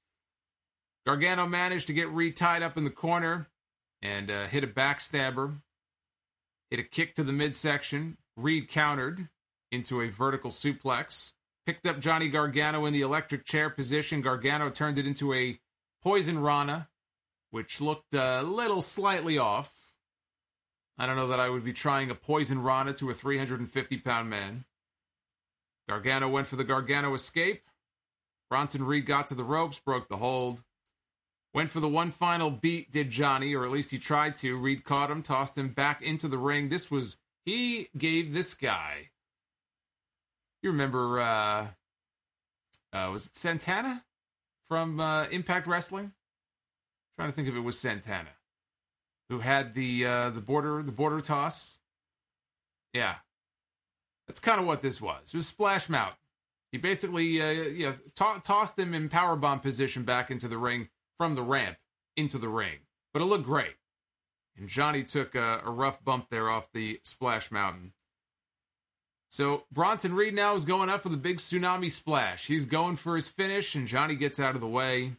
Gargano managed to get Reed tied up in the corner and hit a backstabber. Hit a kick to the midsection. Reed countered into a vertical suplex. Picked up Johnny Gargano in the electric chair position. Gargano turned it into a Poison Rana, which looked a little slightly off. I don't know that I would be trying a Poison Rana to a 350-pound man. Gargano went for the Gargano escape. Bronson Reed got to the ropes, broke the hold. Went for the one final beat, did Johnny, or at least he tried to. Reed caught him, tossed him back into the ring. He gave this guy, you remember, was it Santana from Impact Wrestling? I'm trying to think if it was Santana, who had the border toss. Yeah. That's kind of what this was. It was Splash Mountain. He basically tossed him in powerbomb position back into the ring from the ramp into the ring. But it looked great. And Johnny took a rough bump there off the Splash Mountain. So Bronson Reed now is going up for the big tsunami splash. He's going for his finish, and Johnny gets out of the way.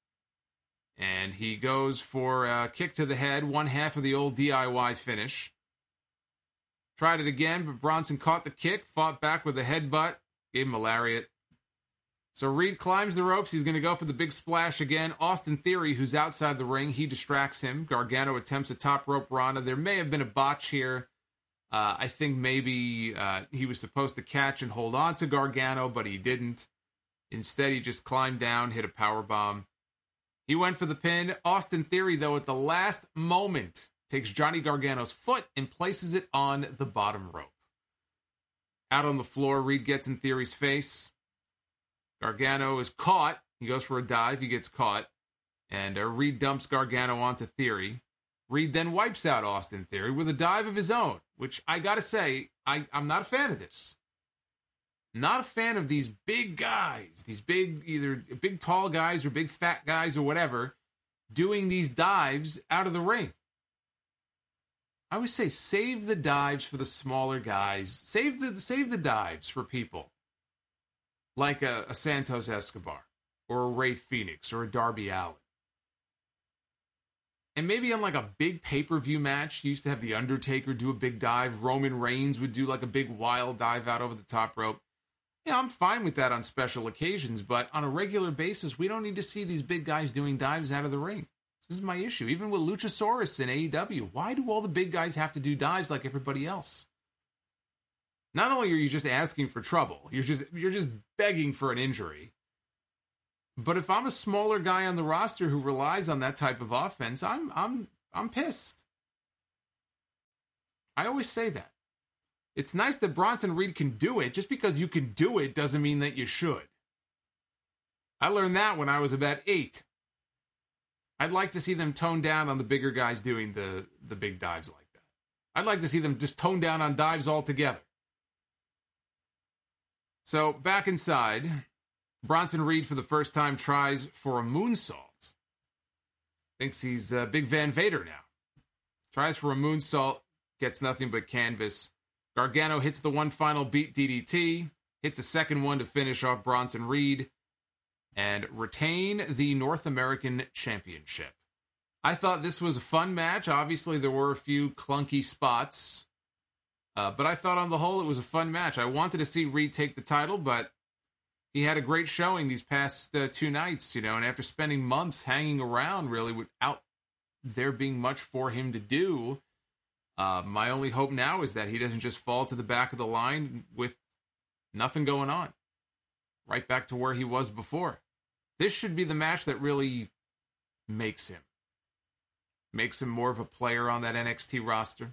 And he goes for a kick to the head, one half of the old DIY finish. Tried it again, but Bronson caught the kick, fought back with a headbutt, gave him a lariat. So Reed climbs the ropes. He's going to go for the big splash again. Austin Theory, who's outside the ring, he distracts him. Gargano attempts a top rope Rana. There may have been a botch here. I think maybe he was supposed to catch and hold on to Gargano, but he didn't. Instead, he just climbed down, hit a powerbomb. He went for the pin. Austin Theory, though, at the last moment, takes Johnny Gargano's foot and places it on the bottom rope. Out on the floor, Reed gets in Theory's face. Gargano is caught. He goes for a dive. He gets caught. And Reed dumps Gargano onto Theory. Reed then wipes out Austin Theory with a dive of his own, which I gotta say, I'm not a fan of this. Not a fan of these big guys, these big, either big tall guys or big fat guys or whatever, doing these dives out of the ring. I always say save the dives for the smaller guys. Save the dives for people like a Santos Escobar or a Rey Fenix or a Darby Allin. And maybe on like a big pay-per-view match, you used to have The Undertaker do a big dive. Roman Reigns would do like a big wild dive out over the top rope. Yeah, I'm fine with that on special occasions, but on a regular basis, we don't need to see these big guys doing dives out of the ring. This is my issue. Even with Luchasaurus in AEW, why do all the big guys have to do dives like everybody else? Not only are you just asking for trouble, you're just begging for an injury. But if I'm a smaller guy on the roster who relies on that type of offense, I'm pissed. I always say that. It's nice that Bronson Reed can do it. Just because you can do it doesn't mean that you should. I learned that when I was about 8. I'd like to see them tone down on the bigger guys doing the big dives like that. I'd like to see them just tone down on dives altogether. So, back inside, Bronson Reed for the first time tries for a moonsault. Thinks he's Big Van Vader now. Tries for a moonsault, gets nothing but canvas. Gargano hits the one final beat DDT, hits a second one to finish off Bronson Reed, and retain the North American Championship. I thought this was a fun match. Obviously, there were a few clunky spots, but I thought on the whole it was a fun match. I wanted to see Reed take the title, but he had a great showing these past 2 nights, and after spending months hanging around, really, without there being much for him to do, my only hope now is that he doesn't just fall to the back of the line with nothing going on. Right back to where he was before. This should be the match that really makes him. Makes him more of a player on that NXT roster.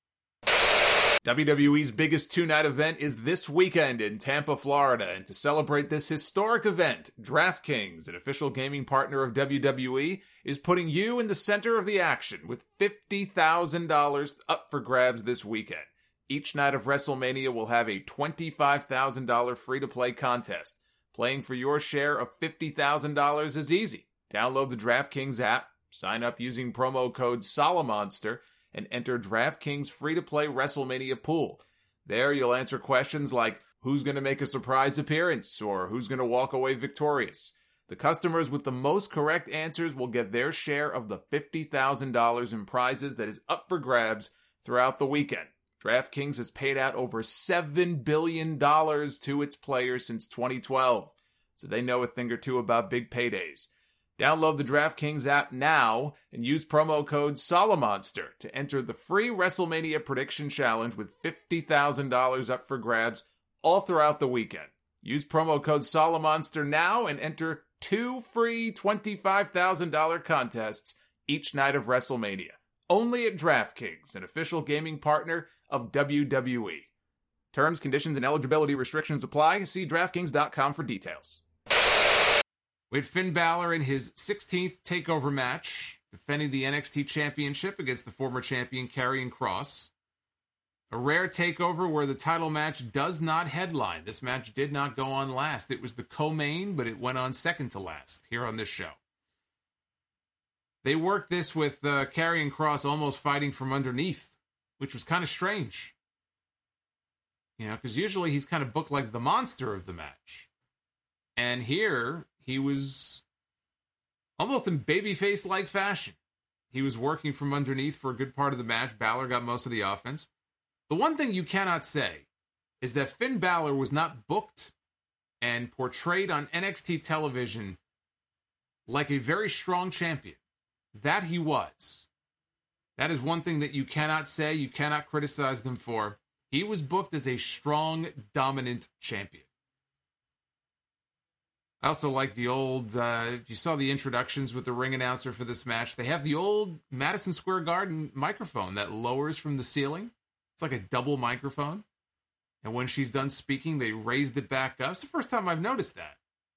WWE's biggest 2-night event is this weekend in Tampa, Florida. And to celebrate this historic event, DraftKings, an official gaming partner of WWE, is putting you in the center of the action with $50,000 up for grabs this weekend. Each night of WrestleMania will have a $25,000 free-to-play contest. Playing for your share of $50,000 is easy. Download the DraftKings app, sign up using promo code SOLOMONSTER, and enter DraftKings free-to-play WrestleMania pool. There you'll answer questions like, who's going to make a surprise appearance, or who's going to walk away victorious. The customers with the most correct answers will get their share of the $50,000 in prizes that is up for grabs throughout the weekend. DraftKings has paid out over $7 billion to its players since 2012, so they know a thing or two about big paydays. Download the DraftKings app now and use promo code SOLOMONSTER to enter the free WrestleMania Prediction Challenge with $50,000 up for grabs all throughout the weekend. Use promo code SOLOMONSTER now and enter 2 free $25,000 contests each night of WrestleMania. Only at DraftKings, an official gaming partner of WWE. Terms, conditions, and eligibility restrictions apply. See DraftKings.com for details. We had Finn Balor in his 16th TakeOver match, defending the NXT Championship against the former champion Karrion Kross. A rare TakeOver where the title match does not headline. This match did not go on last. It was the co-main, but it went on second to last here on this show. They worked this with Karrion Kross almost fighting from underneath, which was kind of strange. Because usually he's kind of booked like the monster of the match. And here, he was almost in babyface-like fashion. He was working from underneath for a good part of the match. Balor got most of the offense. The one thing you cannot say is that Finn Balor was not booked and portrayed on NXT television like a very strong champion. That he was. That is one thing that you cannot say, you cannot criticize them for. He was booked as a strong, dominant champion. I also like the old, if you saw the introductions with the ring announcer for this match, they have the old Madison Square Garden microphone that lowers from the ceiling. It's like a double microphone. And when she's done speaking, they raised it back up. It's the first time I've noticed that.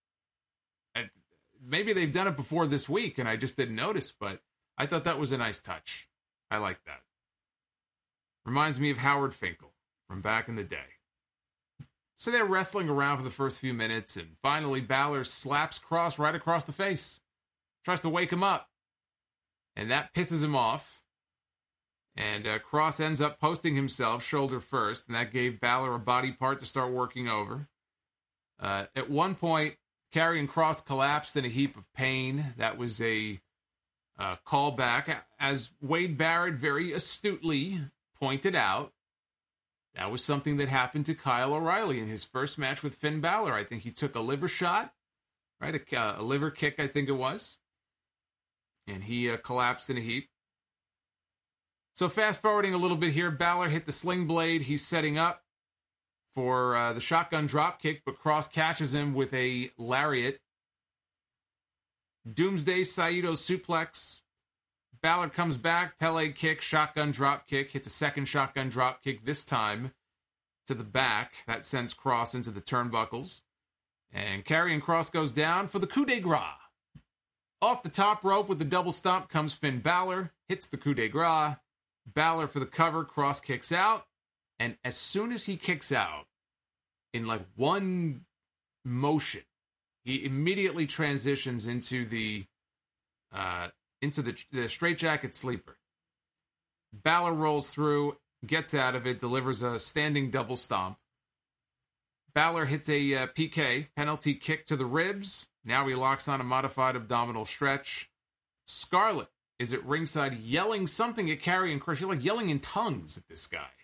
Maybe they've done it before this week and I just didn't notice, but I thought that was a nice touch. I like that. Reminds me of Howard Finkel from back in the day. So they're wrestling around for the first few minutes, and finally Balor slaps Cross right across the face. Tries to wake him up. And that pisses him off. And Cross ends up posting himself shoulder first, and that gave Balor a body part to start working over. At one point, Karrion Kross collapsed in a heap of pain. That was a callback. As Wade Barrett very astutely pointed out, that was something that happened to Kyle O'Reilly in his first match with Finn Balor. I think he took a liver shot, right? A liver kick, I think it was. And he collapsed in a heap. So fast forwarding a little bit here, Balor hit the sling blade. He's setting up for the shotgun drop kick, but Cross catches him with a lariat. Doomsday Saito suplex. Balor comes back, Pele kick, shotgun drop kick, hits a second shotgun drop kick, this time to the back. That sends Cross into the turnbuckles. And Karrion Kross goes down for the coup de grace. Off the top rope with the double stomp comes Finn Balor, hits the coup de grace. Balor for the cover, Kross kicks out. And as soon as he kicks out, in like one motion, he immediately transitions into the straitjacket sleeper. Balor rolls through, gets out of it, delivers a standing double stomp. Balor hits a PK, penalty kick to the ribs. Now he locks on a modified abdominal stretch. Scarlett is at ringside yelling something at Karrion Kross. She's like yelling in tongues at this guy.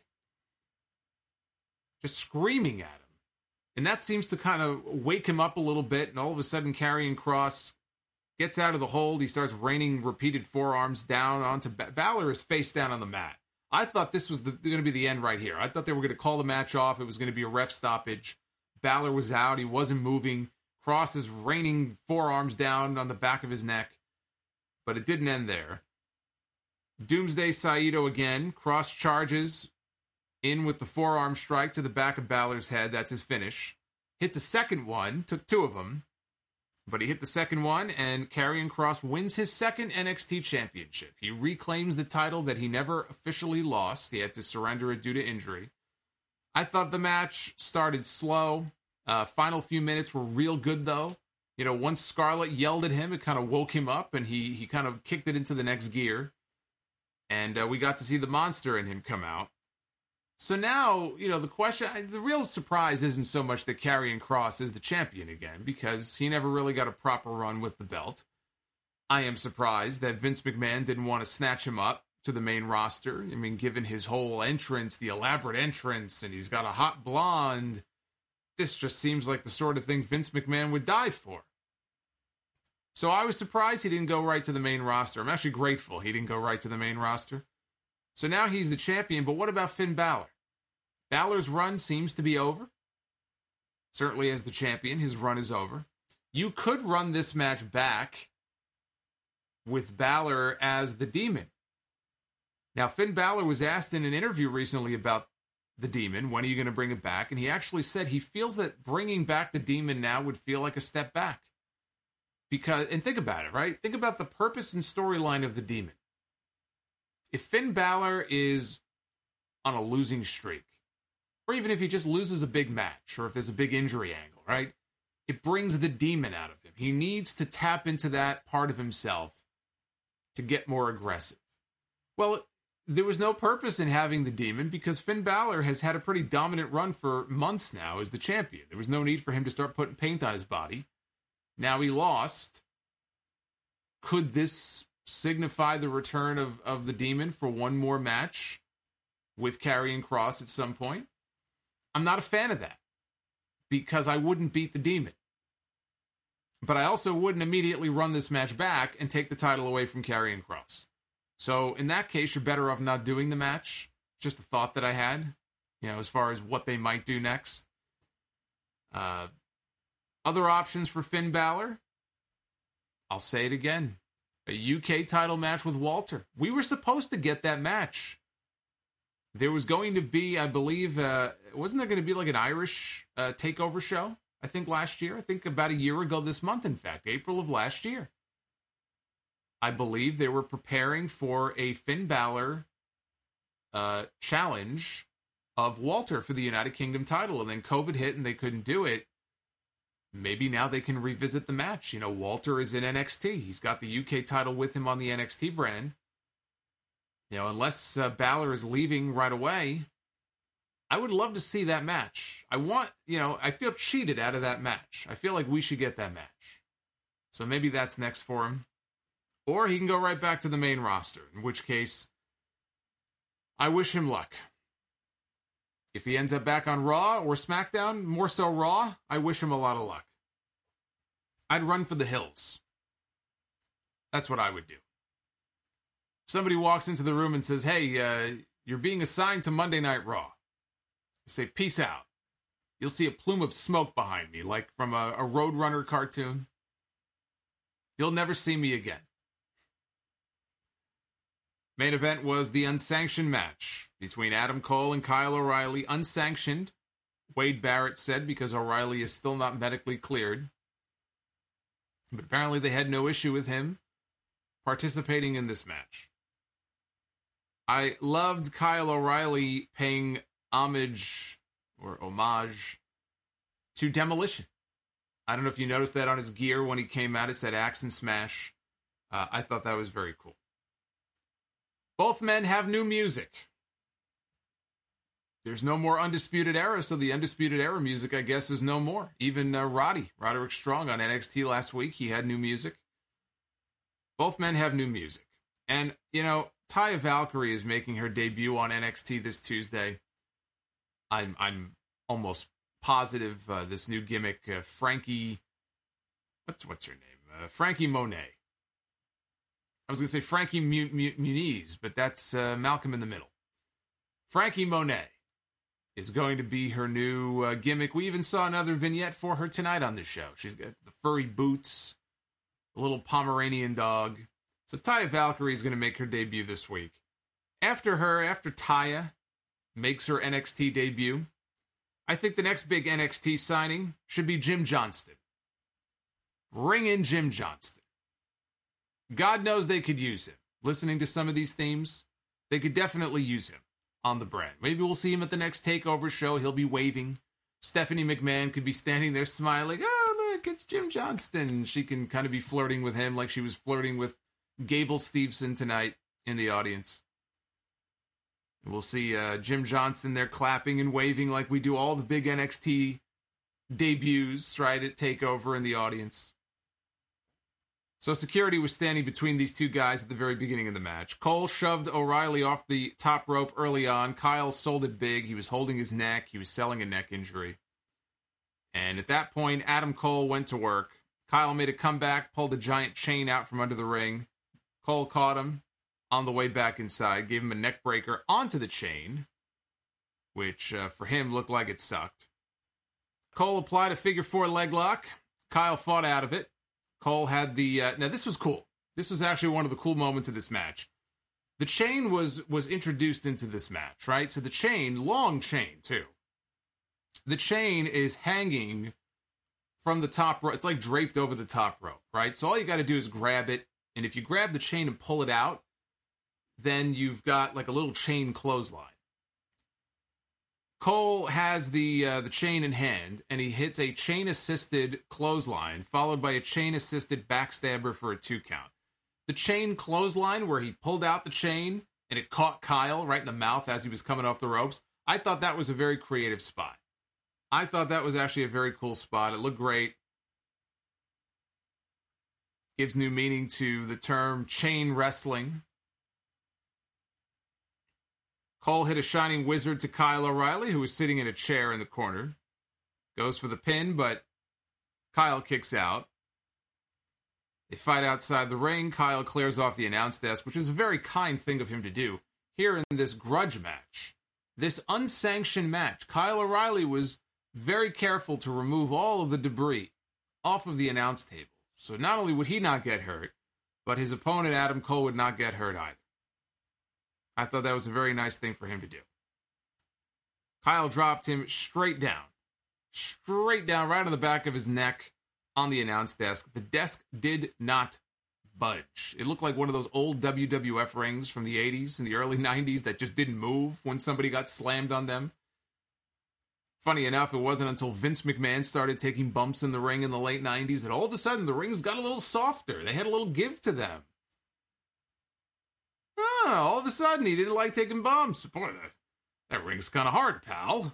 Just screaming at him. And that seems to kind of wake him up a little bit, and all of a sudden Karrion Kross gets out of the hold. He starts raining repeated forearms down onto Balor is face down on the mat. I thought this was going to be the end right here. I thought they were going to call the match off. It was going to be a ref stoppage. Balor was out. He wasn't moving. Kross is raining forearms down on the back of his neck. But it didn't end there. Doomsday Saito again. Kross charges in with the forearm strike to the back of Balor's head. That's his finish. Hits a second one. Took two of them. But he hit the second one, and Karrion Kross wins his second NXT championship. He reclaims the title that he never officially lost. He had to surrender it due to injury. I thought the match started slow. Final few minutes were real good, though. You know, once Scarlett yelled at him, it kind of woke him up, and he kind of kicked it into the next gear. And we got to see the monster in him come out. So now, you know, the real surprise isn't so much that Karrion Kross is the champion again, because he never really got a proper run with the belt. I am surprised that Vince McMahon didn't want to snatch him up to the main roster. I mean, given his whole entrance, the elaborate entrance, and he's got a hot blonde, this just seems like the sort of thing Vince McMahon would die for. So I was surprised he didn't go right to the main roster. I'm actually grateful he didn't go right to the main roster. So now he's the champion, but what about Finn Balor? Balor's run seems to be over. Certainly as the champion, his run is over. You could run this match back with Balor as the Demon. Now, Finn Balor was asked in an interview recently about the Demon. When are you going to bring it back? And he actually said he feels that bringing back the Demon now would feel like a step back. And think about it, right? Think about the purpose and storyline of the Demon. If Finn Balor is on a losing streak, or even if he just loses a big match, or if there's a big injury angle, right? It brings the Demon out of him. He needs to tap into that part of himself to get more aggressive. Well, there was no purpose in having the Demon because Finn Balor has had a pretty dominant run for months now as the champion. There was no need for him to start putting paint on his body. Now he lost. Could this signify the return of the Demon for one more match with Karrion Kross at some point? I'm not a fan of that because I wouldn't beat the Demon. But I also wouldn't immediately run this match back and take the title away from Karrion Kross. So in that case, you're better off not doing the match. Just a thought that I had, as far as what they might do next. Other options for Finn Balor? I'll say it again. A UK title match with Walter. We were supposed to get that match. There was going to be, I believe, wasn't there going to be like an Irish takeover show? I think last year. I think about a year ago this month, in fact. April of last year. I believe they were preparing for a Finn Balor challenge of Walter for the United Kingdom title. And then COVID hit and they couldn't do it. Maybe now they can revisit the match. You know, Walter is in NXT. He's got the UK title with him on the NXT brand. You know, unless Balor is leaving right away, I would love to see that match. I feel cheated out of that match. I feel like we should get that match. So maybe that's next for him. Or he can go right back to the main roster, in which case, I wish him luck. If he ends up back on Raw or SmackDown, more so Raw, I wish him a lot of luck. I'd run for the hills. That's what I would do. Somebody walks into the room and says, hey, you're being assigned to Monday Night Raw. I say, peace out. You'll see a plume of smoke behind me, like from a Roadrunner cartoon. You'll never see me again. Main event was the unsanctioned match between Adam Cole and Kyle O'Reilly. Unsanctioned, Wade Barrett said, because O'Reilly is still not medically cleared. But apparently they had no issue with him participating in this match. I loved Kyle O'Reilly paying homage to Demolition. I don't know if you noticed that on his gear when he came out. It said Axe and Smash. I thought that was very cool. Both men have new music. There's no more Undisputed Era, so the Undisputed Era music, I guess, is no more. Even Roderick Strong on NXT last week, he had new music. Both men have new music. And, you know, Taya Valkyrie is making her debut on NXT this Tuesday. I'm almost positive this new gimmick, Frankie... What's her name? Frankie Monet. I was going to say Frankie Muniz, but that's Malcolm in the Middle. Frankie Monet is going to be her new gimmick. We even saw another vignette for her tonight on this show. She's got the furry boots, a little Pomeranian dog. So Taya Valkyrie is going to make her debut this week. After Taya makes her NXT debut, I think the next big NXT signing should be Jim Johnston. Bring in Jim Johnston. God knows they could use him. Listening to some of these themes, they could definitely use him on the brand. Maybe we'll see him at the next TakeOver show. He'll be waving. Stephanie McMahon could be standing there smiling. Oh, look, it's Jim Johnston. She can kind of be flirting with him like she was flirting with Gable Steveson tonight in the audience. We'll see Jim Johnston there clapping and waving like we do all the big NXT debuts, right, at TakeOver in the audience. So security was standing between these two guys at the very beginning of the match. Cole shoved O'Reilly off the top rope early on. Kyle sold it big. He was holding his neck. He was selling a neck injury. And at that point, Adam Cole went to work. Kyle made a comeback, pulled a giant chain out from under the ring. Cole caught him on the way back inside, gave him a neck breaker onto the chain, which for him looked like it sucked. Cole applied a figure four leg lock. Kyle fought out of it. Cole had the... now, this was cool. This was actually one of the cool moments of this match. The chain was introduced into this match, right? So the chain, long chain, too. The chain is hanging from the top rope. It's like draped over the top rope, right? So all you got to do is grab it. And if you grab the chain and pull it out, then you've got like a little chain clothesline. Cole has the chain in hand, and he hits a chain-assisted clothesline, followed by a chain-assisted backstabber for a 2 count. The chain clothesline, where he pulled out the chain, and it caught Kyle right in the mouth as he was coming off the ropes, I thought that was a very creative spot. I thought that was actually a very cool spot. It looked great. Gives new meaning to the term chain wrestling. Cole hit a Shining Wizard to Kyle O'Reilly, who was sitting in a chair in the corner. Goes for the pin, but Kyle kicks out. They fight outside the ring. Kyle clears off the announce desk, which is a very kind thing of him to do. Here in this grudge match, this unsanctioned match, Kyle O'Reilly was very careful to remove all of the debris off of the announce table. So not only would he not get hurt, but his opponent, Adam Cole, would not get hurt either. I thought that was a very nice thing for him to do. Kyle dropped him straight down right on the back of his neck on the announce desk. The desk did not budge. It looked like one of those old WWF rings from the 80s and the early 90s that just didn't move when somebody got slammed on them. Funny enough, it wasn't until Vince McMahon started taking bumps in the ring in the late 90s that all of a sudden the rings got a little softer. They had a little give to them. All of a sudden he didn't like taking bumps. Boy, that ring's kind of hard, pal.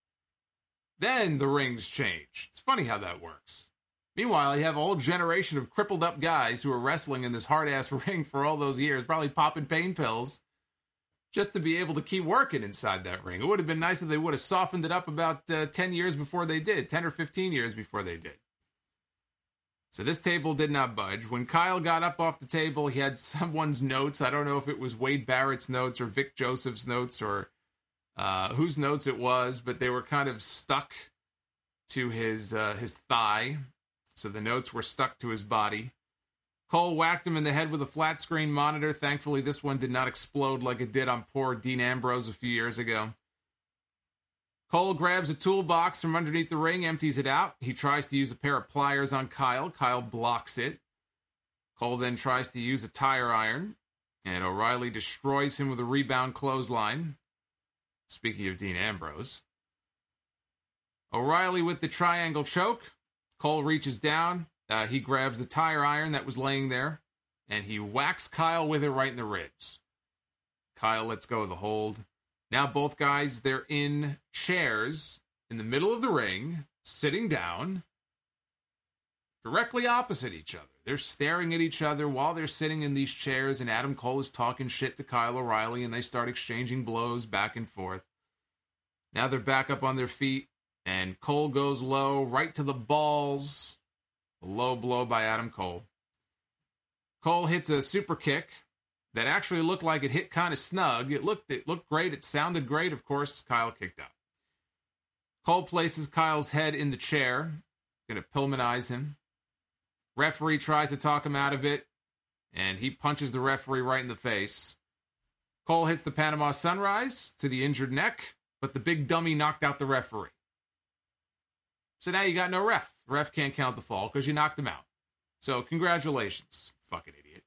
Then the rings changed. It's funny how that works. Meanwhile, you have a whole generation of crippled up guys who are wrestling in this hard-ass ring for all those years, probably popping pain pills, just to be able to keep working inside that ring. It would have been nice if they would have softened it up about 10 years before they did, 10 or 15 years before they did. So this table did not budge. When Kyle got up off the table, he had someone's notes. I don't know if it was Wade Barrett's notes or Vic Joseph's notes or whose notes it was, but they were kind of stuck to his thigh. So the notes were stuck to his body. Cole whacked him in the head with a flat screen monitor. Thankfully, this one did not explode like it did on poor Dean Ambrose a few years ago. Cole grabs a toolbox from underneath the ring, empties it out. He tries to use a pair of pliers on Kyle. Kyle blocks it. Cole then tries to use a tire iron, and O'Reilly destroys him with a rebound clothesline. Speaking of Dean Ambrose. O'Reilly with the triangle choke. Cole reaches down. He grabs the tire iron that was laying there, and he whacks Kyle with it right in the ribs. Kyle lets go of the hold. Now both guys, they're in chairs in the middle of the ring, sitting down, directly opposite each other. They're staring at each other while they're sitting in these chairs, and Adam Cole is talking shit to Kyle O'Reilly, and they start exchanging blows back and forth. Now they're back up on their feet, and Cole goes low, right to the balls. A low blow by Adam Cole. Cole hits a super kick that actually looked like it hit kind of snug. It looked great. It sounded great. Of course, Kyle kicked out. Cole places Kyle's head in the chair. Going to Pillmanize him. Referee tries to talk him out of it, and he punches the referee right in the face. Cole hits the Panama Sunrise to the injured neck, but the big dummy knocked out the referee. So now you got no ref. The ref can't count the fall because you knocked him out. So congratulations, fucking idiot.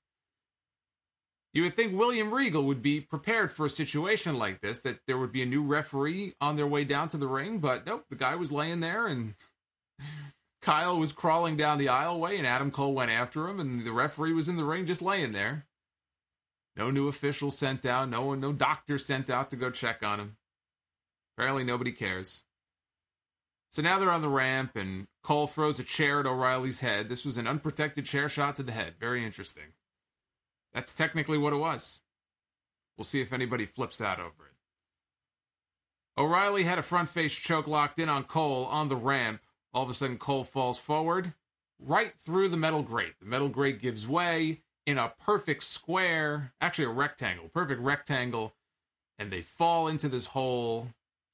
You would think William Regal would be prepared for a situation like this, that there would be a new referee on their way down to the ring, but nope, the guy was laying there, and Kyle was crawling down the aisleway, and Adam Cole went after him, and the referee was in the ring just laying there. No new officials sent out, no doctor sent out to go check on him. Apparently nobody cares. So now they're on the ramp, and Cole throws a chair at O'Reilly's head. This was an unprotected chair shot to the head. Very interesting. That's technically what it was. We'll see if anybody flips out over it. O'Reilly had a front-face choke locked in on Cole on the ramp. All of a sudden, Cole falls forward, right through the metal grate. The metal grate gives way in a perfect square, actually a rectangle, perfect rectangle, and they fall into this hole.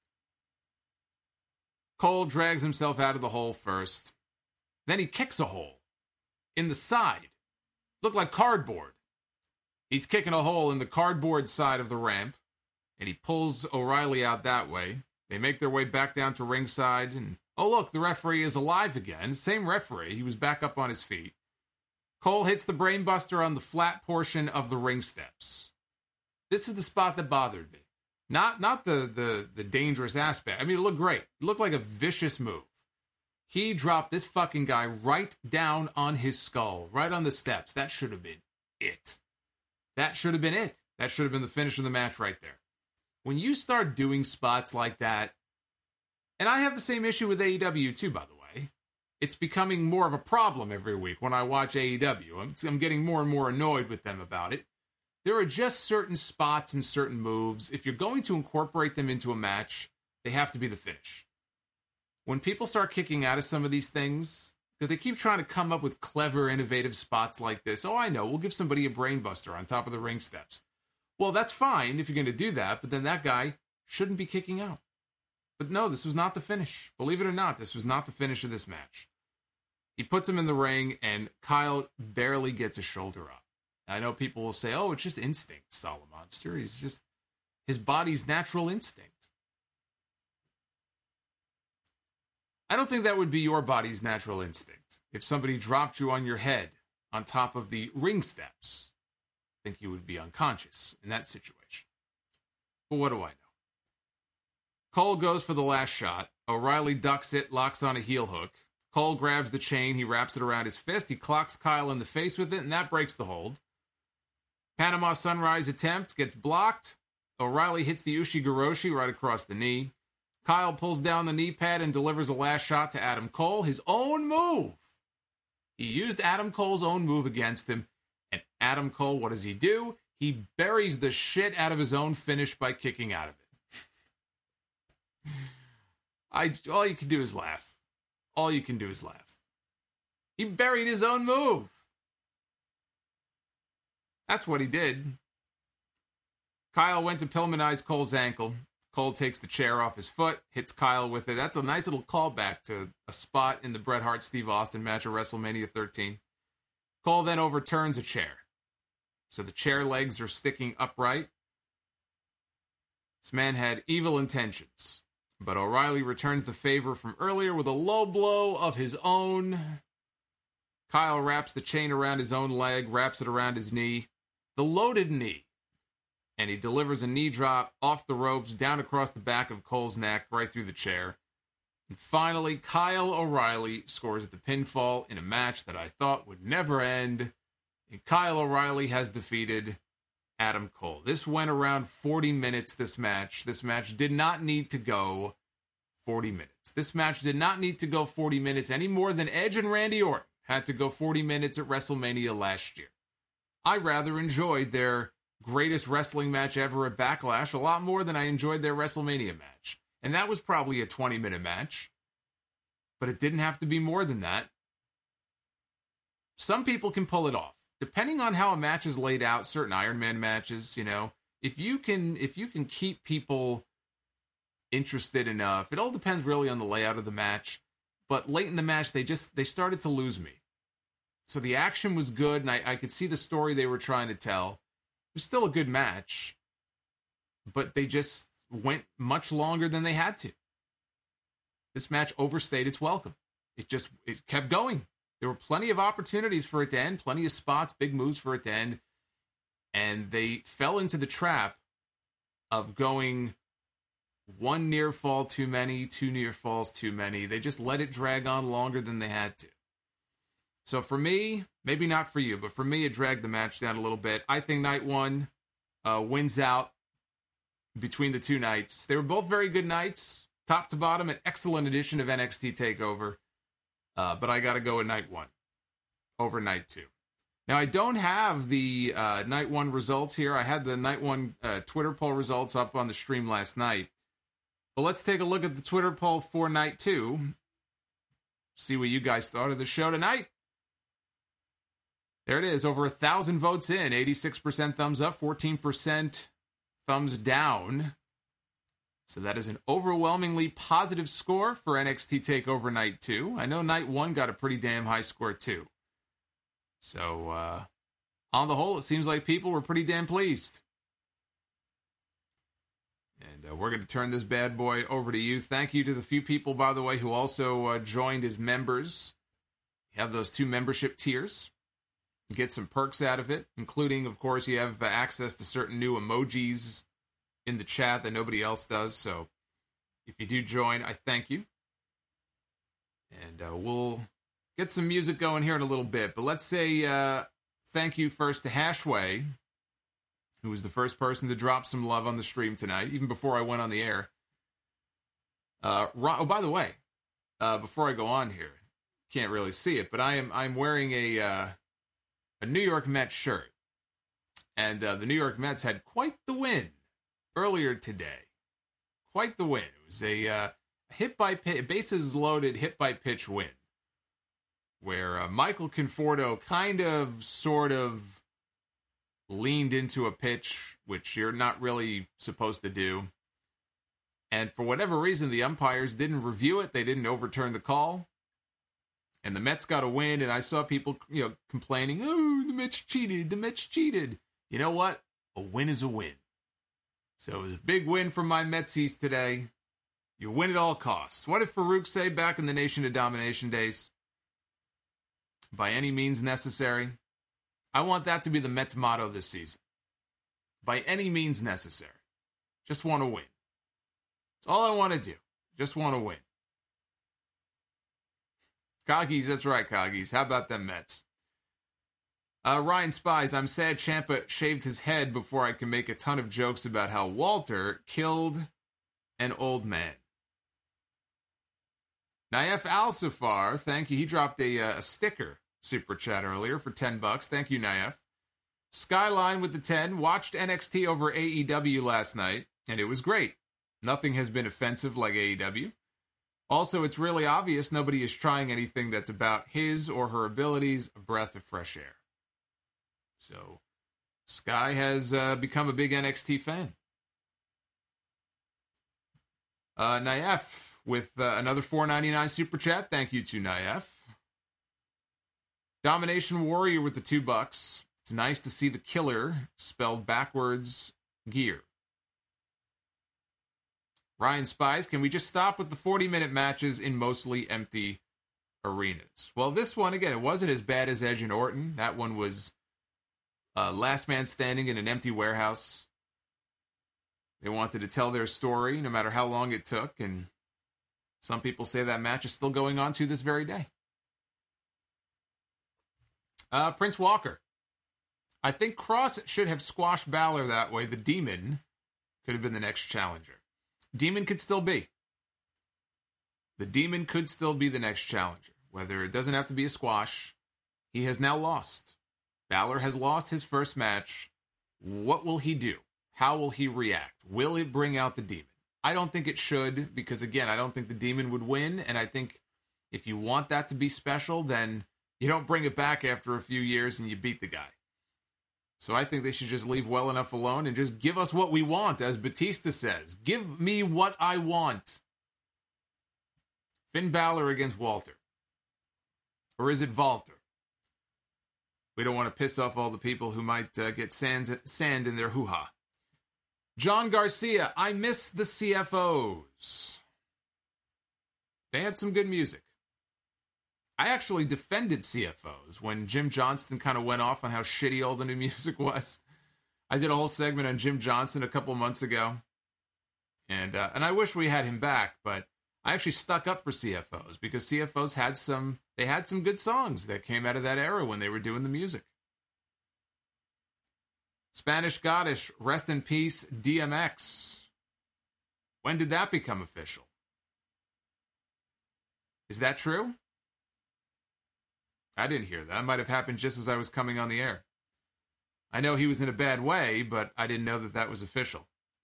Cole drags himself out of the hole first. Then he kicks a hole in the side. Looked like cardboard. He's kicking a hole in the cardboard side of the ramp, and he pulls O'Reilly out that way. They make their way back down to ringside, and oh look, the referee is alive again. Same referee. He was back up on his feet. Cole hits the brainbuster on the flat portion of the ring steps. This is the spot that bothered me. Not the dangerous aspect. I mean, it looked great. It looked like a vicious move. He dropped this fucking guy right down on his skull, right on the steps. That should have been it. That should have been it. That should have been the finish of the match right there. When you start doing spots like that, and I have the same issue with AEW too, by the way. It's becoming more of a problem every week when I watch AEW. I'm getting more and more annoyed with them about it. There are just certain spots and certain moves. If you're going to incorporate them into a match, they have to be the finish. When people start kicking out of some of these things, because they keep trying to come up with clever, innovative spots like this. Oh, I know, we'll give somebody a brainbuster on top of the ring steps. Well, that's fine if you're going to do that, but then that guy shouldn't be kicking out. But no, this was not the finish. Believe it or not, this was not the finish of this match. He puts him in the ring, and Kyle barely gets a shoulder up. I know people will say, oh, it's just instinct, Solomonster. He's just his body's natural instinct. I don't think that would be your body's natural instinct. If somebody dropped you on your head on top of the ring steps, I think you would be unconscious in that situation. But what do I know? Cole goes for the last shot. O'Reilly ducks it, locks on a heel hook. Cole grabs the chain, he wraps it around his fist, he clocks Kyle in the face with it, and that breaks the hold. Panama Sunrise attempt gets blocked. O'Reilly hits the Ushigoroshi right across the knee. Kyle pulls down the knee pad and delivers a last shot to Adam Cole, his own move. He used Adam Cole's own move against him, and Adam Cole, what does he do? He buries the shit out of his own finish by kicking out of it. All you can do is laugh. All you can do is laugh. He buried his own move. That's what he did. Kyle went to Pillmanize Cole's ankle. Cole takes the chair off his foot, hits Kyle with it. That's a nice little callback to a spot in the Bret Hart-Steve Austin match at WrestleMania 13. Cole then overturns a chair. So the chair legs are sticking upright. This man had evil intentions. But O'Reilly returns the favor from earlier with a low blow of his own. Kyle wraps the chain around his own leg, wraps it around his knee. The loaded knee. And he delivers a knee drop off the ropes, down across the back of Cole's neck, right through the chair. And finally, Kyle O'Reilly scores the pinfall in a match that I thought would never end. And Kyle O'Reilly has defeated Adam Cole. This went around 40 minutes, this match. This match did not need to go 40 minutes. This match did not need to go 40 minutes any more than Edge and Randy Orton had to go 40 minutes at WrestleMania last year. I rather enjoyed their greatest wrestling match ever at Backlash a lot more than I enjoyed their WrestleMania match. And that was probably a 20-minute match. But it didn't have to be more than that. Some people can pull it off. Depending on how a match is laid out, certain Iron Man matches, you know, if you can keep people interested enough, it all depends really on the layout of the match. But late in the match, they started to lose me. So the action was good, and I could see the story they were trying to tell. It was still a good match, but they just went much longer than they had to. This match overstayed its welcome. It kept going. There were plenty of opportunities for it to end, plenty of spots, big moves for it to end, and they fell into the trap of going one near fall too many, two near falls too many. They just let it drag on longer than they had to. So for me, maybe not for you, but for me, it dragged the match down a little bit. I think night one wins out between the two nights. They were both very good nights, top to bottom, an excellent edition of NXT TakeOver. But I got to go with night one over night two. Now, I don't have the night one results here. I had the night one Twitter poll results up on the stream last night. But let's take a look at the Twitter poll for night two. See what you guys thought of the show tonight. There it is, over 1,000 votes in, 86% thumbs up, 14% thumbs down. So that is an overwhelmingly positive score for NXT TakeOver Night 2. I know Night 1 got a pretty damn high score too. So, on the whole, it seems like people were pretty damn pleased. And we're going to turn this bad boy over to you. Thank you to the few people, by the way, who also joined as members. You have those 2 membership tiers. You get some perks out of it, including, of course, you have access to certain new emojis in the chat that nobody else does. So if you do join, I thank you. And we'll get some music going here in a little bit. But let's say thank you first to Hashway, who was the first person to drop some love on the stream tonight, even before I went on the air. Oh, by the way, before I go on here, can't really see it, but I'm wearing a New York Mets shirt. And the New York Mets had quite the win earlier today. Quite the win. It was a bases loaded hit by pitch win, where Michael Conforto sort of leaned into a pitch, which you're not really supposed to do. And for whatever reason, the umpires didn't review it. They didn't overturn the call. And the Mets got a win, and I saw people, complaining, oh, the Mets cheated. You know what? A win is a win. So it was a big win for my Metsies today. You win at all costs. What did Farouk say back in the Nation of Domination days? By any means necessary. I want that to be the Mets' motto this season. By any means necessary. Just want to win. That's all I want to do. Just want to win. Coggies, that's right, Coggies. How about them Mets? Ryan Spies, I'm sad Ciampa shaved his head before I can make a ton of jokes about how Walter killed an old man. Naif Al-Safar, thank you. He dropped a sticker super chat earlier for $10. Thank you, Naif. Skyline with the 10. Watched NXT over AEW last night, and it was great. Nothing has been offensive like AEW. Also, it's really obvious nobody is trying anything that's about his or her abilities, a breath of fresh air. So, Sky has become a big NXT fan. Naif with another $4.99 super chat. Thank you to Naif. Domination Warrior with the $2. It's nice to see the killer spelled backwards gear. Ryan Spies, can we just stop with the 40-minute matches in mostly empty arenas? Well, this one, again, it wasn't as bad as Edge and Orton. That one was last man standing in an empty warehouse. They wanted to tell their story no matter how long it took, and some people say that match is still going on to this very day. Prince Walker. I think Cross should have squashed Balor that way. The Demon could have been the next challenger. Demon could still be. The Demon could still be the next challenger. Whether it doesn't have to be a squash. He has now lost. Balor has lost his first match. What will he do? How will he react? Will it bring out the Demon? I don't think it should, because again, I don't think the Demon would win, and I think if you want that to be special, then you don't bring it back after a few years and you beat the guy. So I think they should just leave well enough alone and just give us what we want, as Batista says. Give me what I want. Finn Balor against Walter. Or is it Walter? We don't want to piss off all the people who might get sand in their hoo-ha. John Garcia, I miss the CFOs. They had some good music. I actually defended CFOs when Jim Johnston kind of went off on how shitty all the new music was. I did a whole segment on Jim Johnston a couple months ago. And I wish we had him back, but I actually stuck up for CFOs because CFOs had some good songs that came out of that era when they were doing the music. Spanish Goddess, rest in peace, DMX. When did that become official? Is that true? I didn't hear that. That might have happened just as I was coming on the air. I know he was in a bad way, but I didn't know that was official.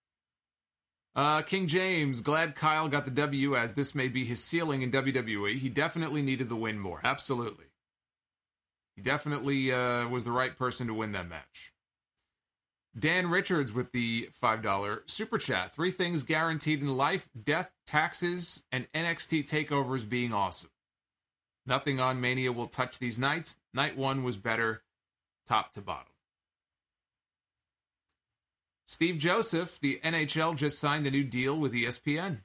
King James, glad Kyle got the W, as this may be his ceiling in WWE. He definitely needed the win more. Absolutely. He definitely was the right person to win that match. Dan Richards with the $5 super chat. 3 things guaranteed in life: death, taxes, and NXT takeovers being awesome. Nothing on Mania will touch these nights. Night 1 was better, top to bottom. Steve Joseph, the NHL just signed a new deal with ESPN.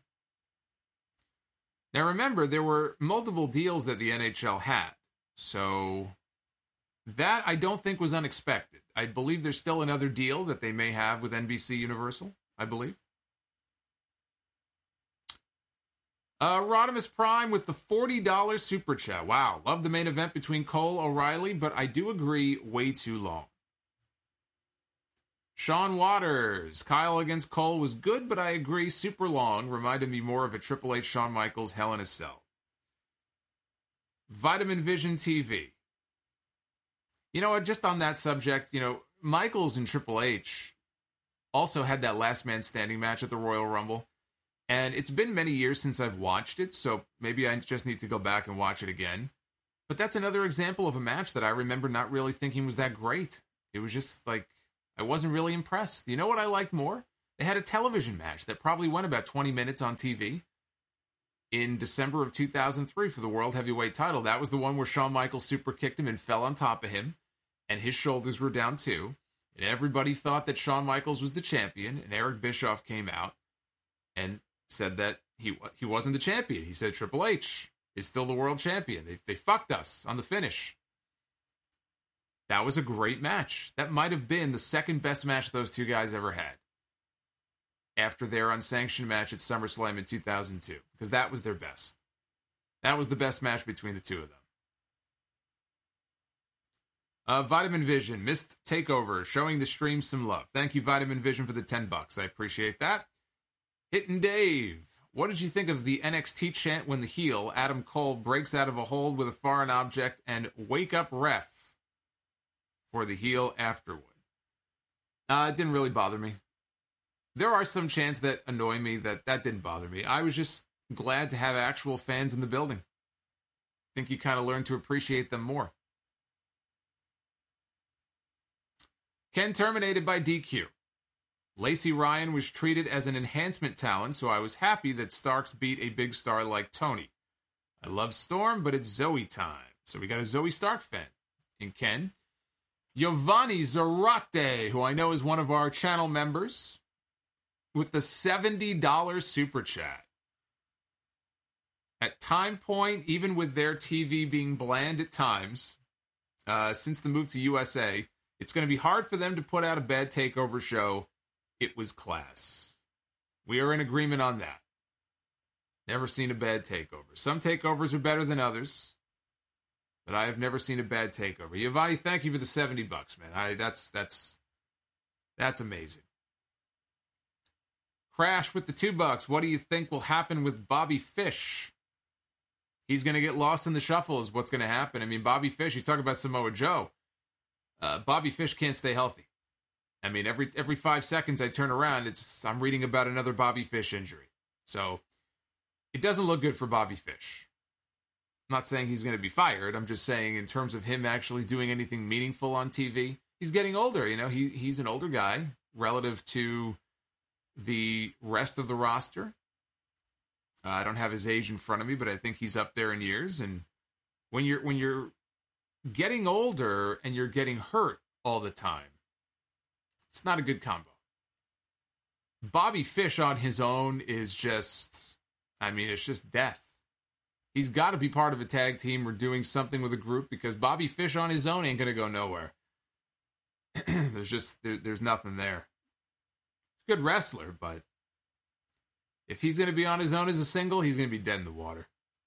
Now remember, there were multiple deals that the NHL had, so that I don't think was unexpected. I believe there's still another deal that they may have with NBC Universal, I believe. Rodimus Prime with the $40 super chat. Wow, love the main event between Cole O'Reilly, but I do agree, way too long. Sean Waters, Kyle against Cole was good, but I agree, super long. Reminded me more of a Triple H Shawn Michaels Hell in a Cell. Vitamin Vision TV. You know what, just on that subject, Michaels and Triple H also had that last man standing match at the Royal Rumble. And it's been many years since I've watched it, so maybe I just need to go back and watch it again. But that's another example of a match that I remember not really thinking was that great. It was just like, I wasn't really impressed. You know what I liked more? They had a television match that probably went about 20 minutes on TV. in December of 2003 for the World Heavyweight title. That was the one where Shawn Michaels super kicked him and fell on top of him, and his shoulders were down too. And everybody thought that Shawn Michaels was the champion, and Eric Bischoff came out and said that he wasn't the champion. He said Triple H is still the world champion. They fucked us on the finish. That was a great match. That might have been the second best match those two guys ever had after their unsanctioned match at SummerSlam in 2002, because that was their best. That was the best match between the two of them. Vitamin Vision, missed takeover, showing the stream some love. Thank you, Vitamin Vision, for the $10. I appreciate that. Hittin' Dave, what did you think of the NXT chant when the heel, Adam Cole, breaks out of a hold with a foreign object and wake up ref for the heel afterward? It didn't really bother me. There are some chants that annoy me. That didn't bother me. I was just glad to have actual fans in the building. I think you kind of learn to appreciate them more. Ken terminated by DQ. Lacey Ryan was treated as an enhancement talent, so I was happy that Starks beat a big star like Tony. I love Storm, but it's Zoe time. So we got a Zoe Stark fan in Ken. Giovanni Zarate, who I know is one of our channel members, with the $70 super chat. At Time Point, even with their TV being bland at times, since the move to USA, it's going to be hard for them to put out a bad takeover show. It was class. We are in agreement on that. Never seen a bad takeover. Some takeovers are better than others, but I have never seen a bad takeover. Giovanni, thank you for the $70, man. That's amazing. Crash with the $2. What do you think will happen with Bobby Fish? He's going to get lost in the shuffle is what's going to happen. I mean, Bobby Fish, you talk about Samoa Joe. Bobby Fish can't stay healthy. I mean, every 5 seconds I turn around, I'm reading about another Bobby Fish injury. So it doesn't look good for Bobby Fish. I'm not saying he's going to be fired. I'm just saying in terms of him actually doing anything meaningful on TV, he's getting older. You know, he's an older guy relative to the rest of the roster. I don't have his age in front of me, but I think he's up there in years. And when you're getting older and you're getting hurt all the time, it's not a good combo. Bobby Fish on his own is just, it's just death. He's got to be part of a tag team or doing something with a group, because Bobby Fish on his own ain't going to go nowhere. There's nothing there. Good wrestler, but if he's going to be on his own as a single, he's going to be dead in the water.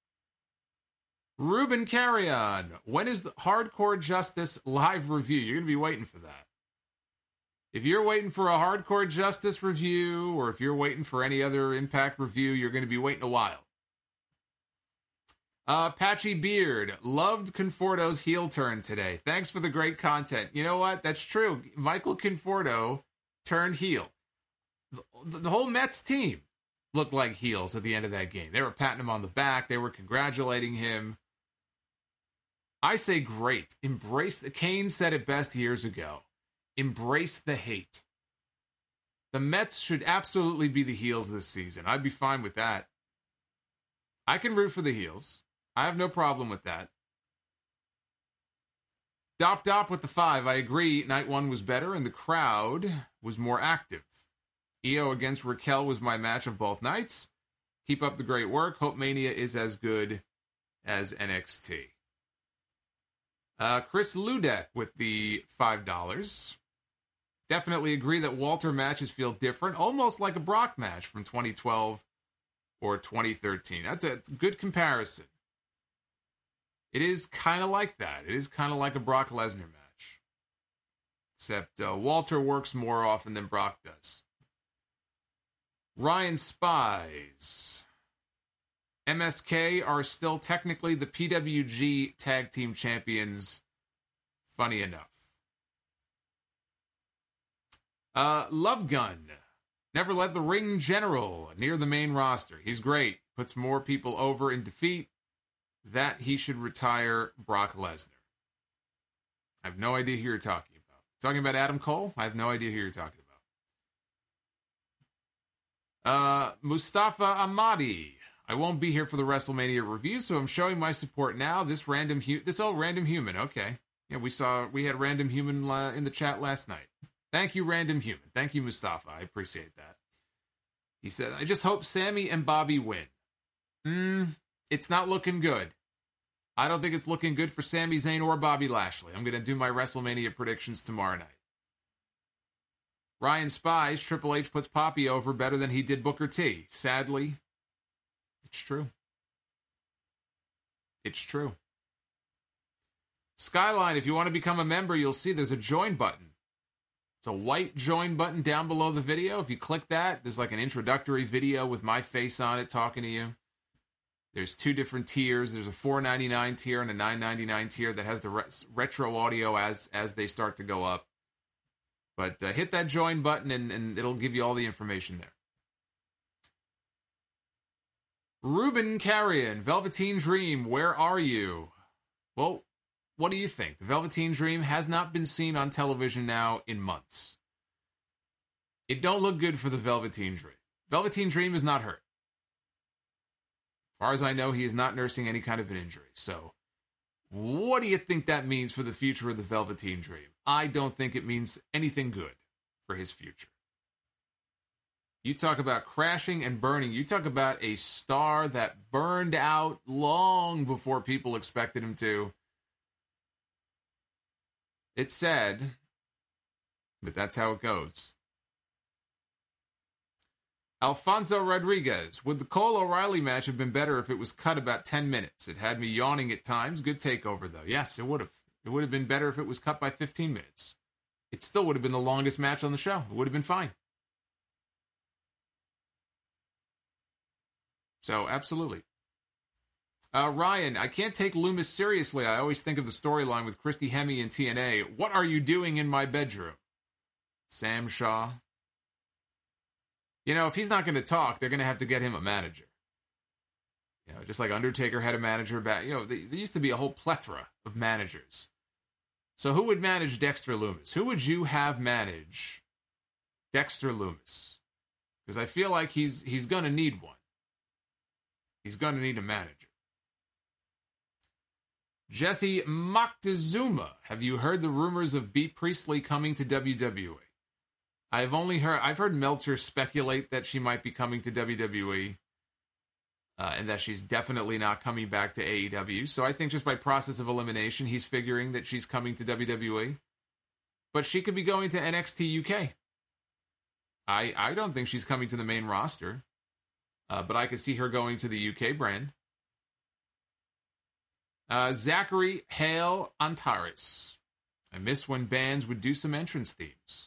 Ruben Carrion, when is the Hardcore Justice live review? You're going to be waiting for that. If you're waiting for a Hardcore Justice review, or if you're waiting for any other Impact review, you're going to be waiting a while. Patchy Beard, loved Conforto's heel turn today. Thanks for the great content. You know what? That's true. Michael Conforto turned heel. The whole Mets team looked like heels at the end of that game. They were patting him on the back. They were congratulating him. I say great. Embrace Kane said it best years ago. Embrace the hate. The Mets should absolutely be the heels this season. I'd be fine with that. I can root for the heels. I have no problem with that. Dop with the 5. I agree. Night 1 was better and the crowd was more active. Io against Raquel was my match of both nights. Keep up the great work. Hope Mania is as good as NXT. Chris Ludek with the $5. Definitely agree that Walter matches feel different, almost like a Brock match from 2012 or 2013. That's a good comparison. It is kind of like that. It is kind of like a Brock Lesnar match. Except Walter works more often than Brock does. Ryan Spies. MSK are still technically the PWG Tag Team Champions. Funny enough. Love Gun. Never led the ring general near the main roster. He's great. Puts more people over in defeat. That he should retire Brock Lesnar. I have no idea who you're talking about. Talking about Adam Cole? I have no idea who you're talking about. Mustafa Ahmadi. I won't be here for the WrestleMania review, so I'm showing my support now. This random human. Okay. Yeah, we had random human in the chat last night. Thank you, random human. Thank you, Mustafa. I appreciate that. He said, I just hope Sammy and Bobby win. It's not looking good. I don't think it's looking good for Sami Zayn or Bobby Lashley. I'm going to do my WrestleMania predictions tomorrow night. Ryan Spies, Triple H puts Poppy over better than he did Booker T. Sadly, it's true. It's true. Skyline, if you want to become a member, you'll see there's a join button. It's a white join button down below the video. If you click that, there's like an introductory video with my face on it talking to you. There's 2 different tiers. There's a $4.99 tier and a $9.99 tier that has the retro audio as they start to go up. But hit that join button and it'll give you all the information there. Ruben Carrion, Velveteen Dream, where are you? Well, what do you think? The Velveteen Dream has not been seen on television now in months. It don't look good for the Velveteen Dream. Velveteen Dream is not hurt. As far as I know, he is not nursing any kind of an injury. So, what do you think that means for the future of the Velveteen Dream? I don't think it means anything good for his future. You talk about crashing and burning. You talk about a star that burned out long before people expected him to. It's sad, but that's how it goes. Alfonso Rodriguez, would the Cole O'Reilly match have been better if it was cut about 10 minutes? It had me yawning at times. Good takeover, though. Yes, it would have. It would have been better if it was cut by 15 minutes. It still would have been the longest match on the show. It would have been fine. So, absolutely. Ryan, I can't take Loomis seriously. I always think of the storyline with Christy Hemme and TNA. What are you doing in my bedroom? Sam Shaw. You know, if he's not going to talk, they're going to have to get him a manager. You know, just like Undertaker had a manager back. You know, there used to be a whole plethora of managers. So who would manage Dexter Loomis? Who would you have manage Dexter Loomis? Because I feel like he's going to need one. He's going to need a manager. Jesse Moctezuma, have you heard the rumors of Bea Priestley coming to WWE? I've heard Meltzer speculate that she might be coming to WWE, and that she's definitely not coming back to AEW. So I think just by process of elimination, he's figuring that she's coming to WWE. But she could be going to NXT UK. I don't think she's coming to the main roster, but I could see her going to the UK brand. Zachary Hale Antares. I miss when bands would do some entrance themes.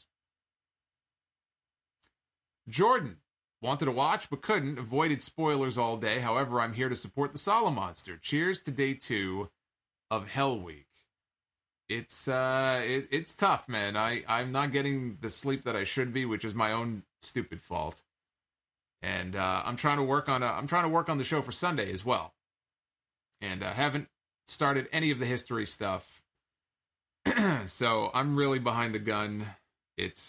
Jordan. Wanted to watch, but couldn't. Avoided spoilers all day. However, I'm here to support the Solomonster. Cheers to day 2 of Hell Week. It's tough, man. I'm not getting the sleep that I should be, which is my own stupid fault. And I'm trying to work on the show for Sunday as well. And I haven't started any of the history stuff. So I'm really behind the gun. It's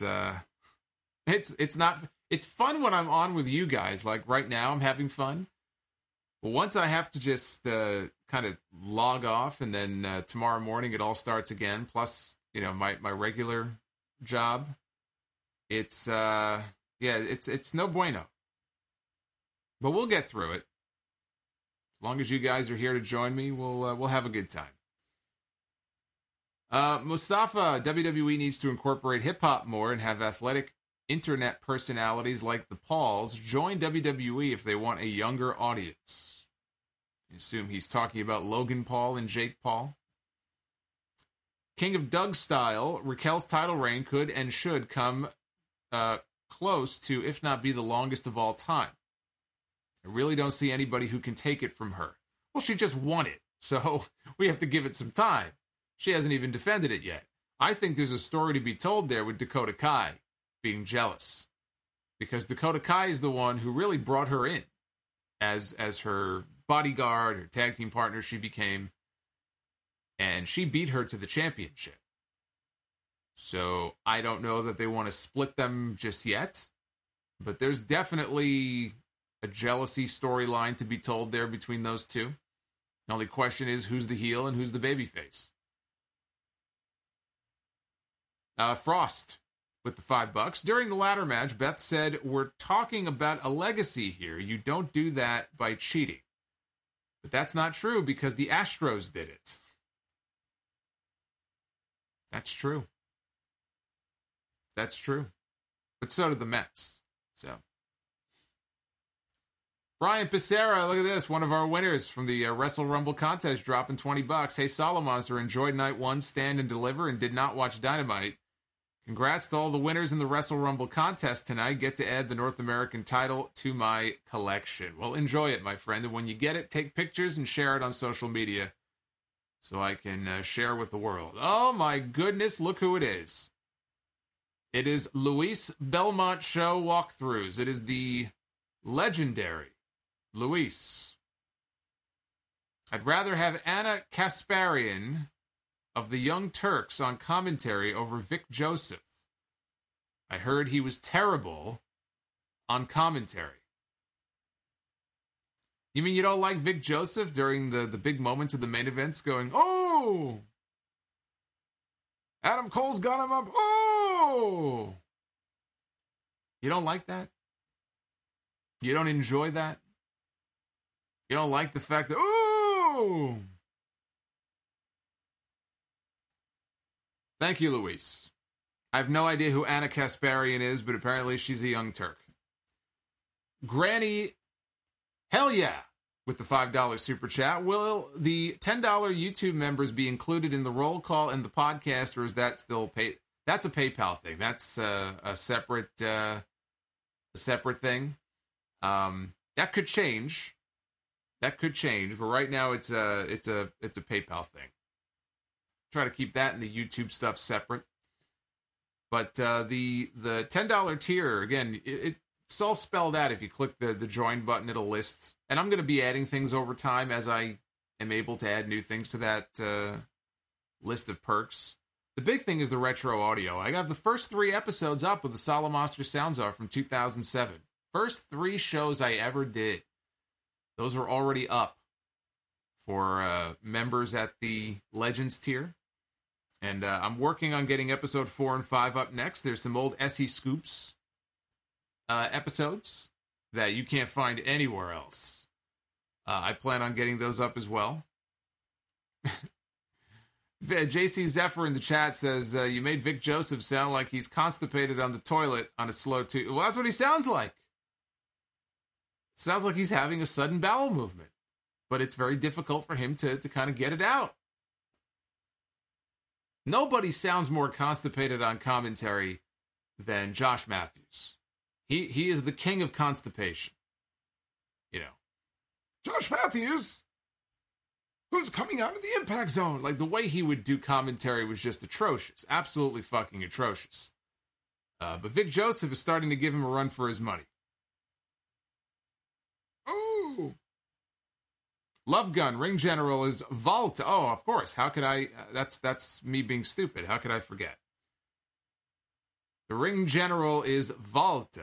fun when I'm on with you guys. Like right now, I'm having fun. But once I have to just kind of log off, and then tomorrow morning it all starts again. Plus, you know, my regular job. It's it's no bueno. But we'll get through it. As long as you guys are here to join me, we'll have a good time. Mustafa, WWE needs to incorporate hip-hop more and have athletic internet personalities like the Pauls join WWE if they want a younger audience. I assume he's talking about Logan Paul and Jake Paul. King of Doug style, Raquel's title reign could and should come close to, if not be the longest of all time. I really don't see anybody who can take it from her. Well, she just won it, so we have to give it some time. She hasn't even defended it yet. I think there's a story to be told there with Dakota Kai being jealous, because Dakota Kai is the one who really brought her in as her bodyguard, her tag team partner she became, and she beat her to the championship. So I don't know that they want to split them just yet, but there's definitely a jealousy storyline to be told there between those two. The only question is who's the heel and who's the babyface. Frost with the $5. During the ladder match, Beth said, "We're talking about a legacy here. You don't do that by cheating." But that's not true because the Astros did it. That's true. That's true. But so did the Mets. So, Brian Pissarra, look at this. One of our winners from the Wrestle Rumble contest dropping $20. Hey, Solomonster, enjoyed night one, stand and deliver, and did not watch Dynamite. Congrats to all the winners in the Wrestle Rumble contest tonight. Get to add the North American title to my collection. Well, enjoy it, my friend. And when you get it, take pictures and share it on social media so I can share with the world. Oh, my goodness. Look who it is. It is Luis Belmont Show walkthroughs. It is the legendary Luis. I'd rather have Anna Kasparian of the Young Turks on commentary over Vic Joseph. I heard he was terrible on commentary. You mean you don't like Vic Joseph during the big moments of the main events going, "Oh! Adam Cole's got him up. Oh!" You don't like that? You don't enjoy that? You don't like the fact that, "Oh!" Thank you, Luis. I have no idea who Anna Kasparian is, but apparently she's a Young Turk. Granny, hell yeah, with the $5 super chat. Will the $10 YouTube members be included in the roll call and the podcast, or is that still pay? That's a PayPal thing. That's a separate thing. That could change. But right now it's a PayPal thing. Try to keep that and the YouTube stuff separate. But the $10 tier, again, it's all spelled out. If you click the join button, it'll list. And I'm going to be adding things over time as I am able to add new things to that list of perks. The big thing is the retro audio. I got the first 3 episodes up of the Solomonster Sounds Off from 2007. First 3 shows I ever did. Those were already up for members at the Legends tier. And I'm working on getting episode 4 and 5 up next. There's some old SE Scoops episodes that you can't find anywhere else. I plan on getting those up as well. JC Zephyr in the chat says, you made Vic Joseph sound like he's constipated on the toilet on a slow Well, that's what he sounds like. It sounds like he's having a sudden bowel movement. But it's very difficult for him to kind of get it out. Nobody sounds more constipated on commentary than Josh Matthews. He is the king of constipation. You know, Josh Matthews, who's coming out of the impact zone. Like, the way he would do commentary was just atrocious. Absolutely fucking atrocious. But Vic Joseph is starting to give him a run for his money. Oh! Love Gun, Ring General is Volta. Oh, of course. How could I... That's me being stupid. How could I forget? The Ring General is Volta.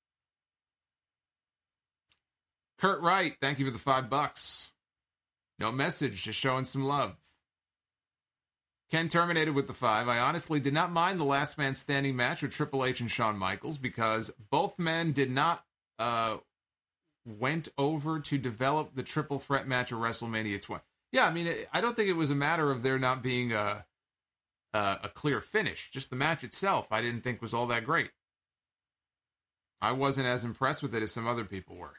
Kurt Wright, thank you for the $5. No message, just showing some love. Ken Terminated with the 5. I honestly did not mind the last man standing match with Triple H and Shawn Michaels because both men did not went over to develop the triple threat match at WrestleMania 20. Yeah, I mean, I don't think it was a matter of there not being a clear finish. Just the match itself, I didn't think was all that great. I wasn't as impressed with it as some other people were.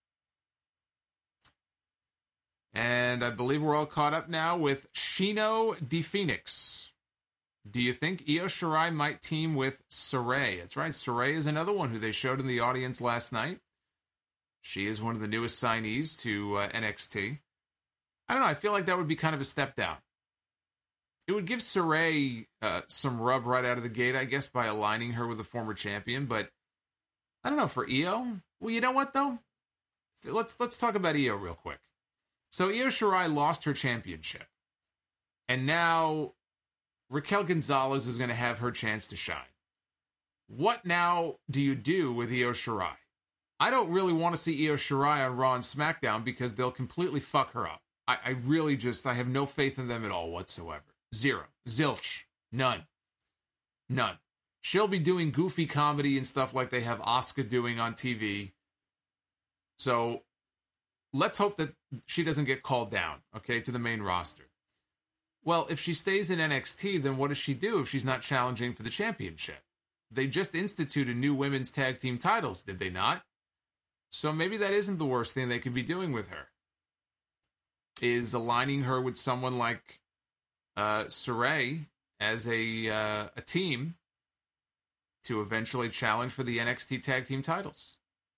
And I believe we're all caught up now with Shino DePhoenix. Do you think Io Shirai might team with Saray? That's right, Saray is another one who they showed in the audience last night. She is one of the newest signees to NXT. I don't know, I feel like that would be kind of a step down. It would give Saray some rub right out of the gate, I guess, by aligning her with a former champion, but I don't know, for Io? Well, you know what, though? Let's talk about Io real quick. So Io Shirai lost her championship, and now Raquel Gonzalez is going to have her chance to shine. What now do you do with Io Shirai? I don't really want to see Io Shirai on Raw and SmackDown because they'll completely fuck her up. I really just, I have no faith in them at all whatsoever. Zero. Zilch. None. She'll be doing goofy comedy and stuff like they have Asuka doing on TV. So let's hope that she doesn't get called down, okay, to the main roster. Well, if she stays in NXT, then what does she do if she's not challenging for the championship? They just instituted new women's tag team titles, did they not? So maybe that isn't the worst thing they could be doing with her. Is aligning her with someone like Saray as a team to eventually challenge for the NXT tag team titles.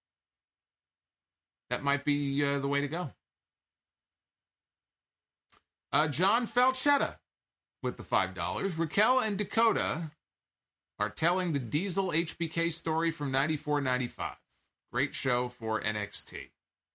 That might be the way to go. John Falchetta with the $5. Raquel and Dakota are telling the Diesel HBK story from 94-95. Great show for NXT.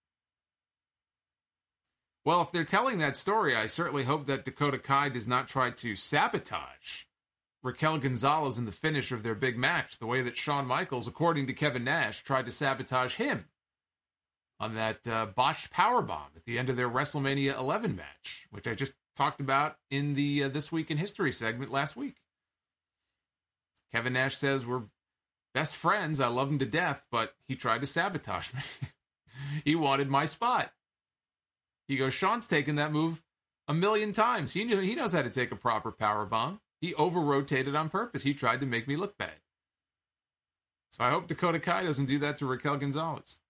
Well, if they're telling that story, I certainly hope that Dakota Kai does not try to sabotage Raquel Gonzalez in the finish of their big match, the way that Shawn Michaels, according to Kevin Nash, tried to sabotage him on that botched powerbomb at the end of their WrestleMania 11 match, which I just talked about in the This Week in History segment last week. Kevin Nash says, we're best friends, I love him to death, but he tried to sabotage me. He wanted my spot. He goes, Shawn's taken that move a million times. He knows how to take a proper powerbomb. He over-rotated on purpose. He tried to make me look bad. So I hope Dakota Kai doesn't do that to Raquel Gonzalez.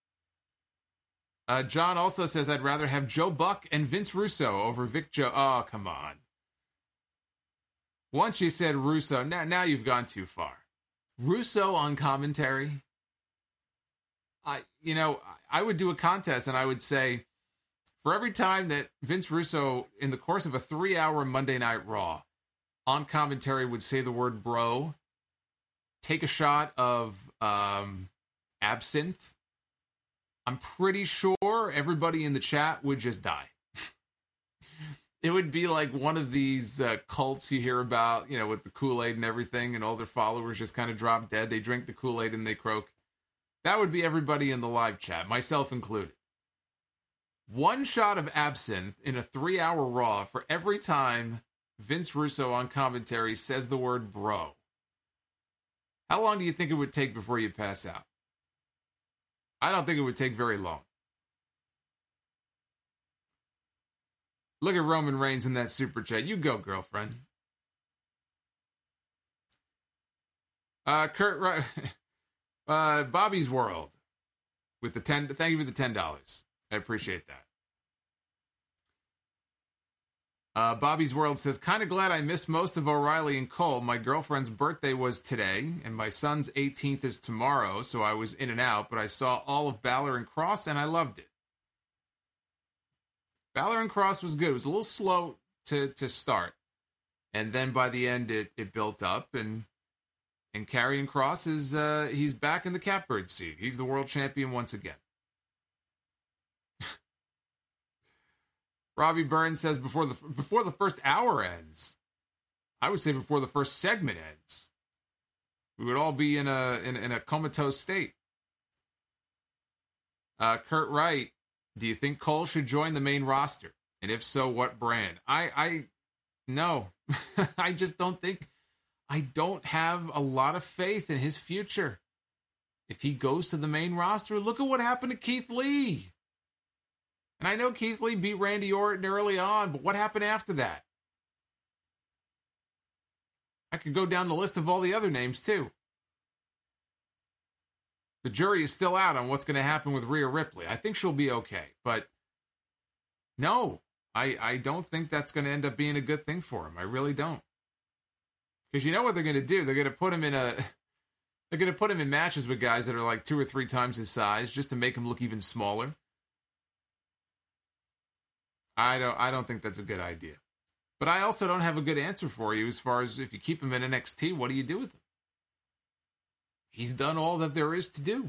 John also says, I'd rather have Joe Buck and Vince Russo over Vic Joe. Oh, come on. Once you said Russo, now you've gone too far. Russo on commentary? I would do a contest and I would say, for every time that Vince Russo, in the course of a 3-hour Monday Night Raw, on commentary would say the word bro, take a shot of absinthe, I'm pretty sure everybody in the chat would just die. It would be like one of these cults you hear about, with the Kool-Aid and everything, and all their followers just kind of drop dead. They drink the Kool-Aid and they croak. That would be everybody in the live chat, myself included. One shot of absinthe in a 3-hour Raw for every time Vince Russo on commentary says the word bro. How long do you think it would take before you pass out? I don't think it would take very long. Look at Roman Reigns in that super chat. You go, girlfriend. Kurt, Bobby's World with the 10. Thank you for the $10. I appreciate that. Bobby's World says, kind of glad I missed most of O'Reilly and Cole. My girlfriend's birthday was today, and my son's 18th is tomorrow, so I was in and out, but I saw all of Balor and Cross, and I loved it. Balor and Cross was good. It was a little slow to start, and then by the end, it built up, and Karrion Kross is he's back in the catbird seat. He's the world champion once again. Robbie Burns says before the first hour ends, I would say before the first segment ends, we would all be in a comatose state. Kurt Wright, do you think Cole should join the main roster? And if so, what brand? No. I just don't think, I don't have a lot of faith in his future. If he goes to the main roster, look at what happened to Keith Lee. And I know Keith Lee beat Randy Orton early on, but what happened after that? I could go down the list of all the other names, too. The jury is still out on what's going to happen with Rhea Ripley. I think she'll be okay, but no, I don't think that's going to end up being a good thing for him. I really don't. Because you know what they're going to do? They're going to put him in matches with guys that are like 2 or 3 times his size just to make him look even smaller. I don't think that's a good idea. But I also don't have a good answer for you as far as if you keep him in NXT, what do you do with him? He's done all that there is to do.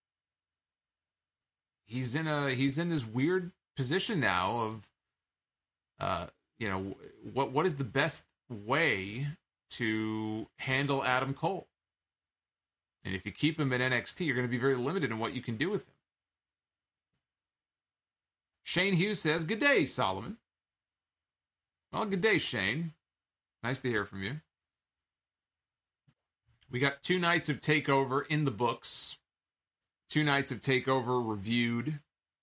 He's in this weird position now of what is the best way to handle Adam Cole? And if you keep him in NXT, you're going to be very limited in what you can do with him. Shane Hughes says, good day, Solomon. Well, good day, Shane. Nice to hear from you. We got 2 nights of TakeOver in the books. 2 nights of TakeOver reviewed.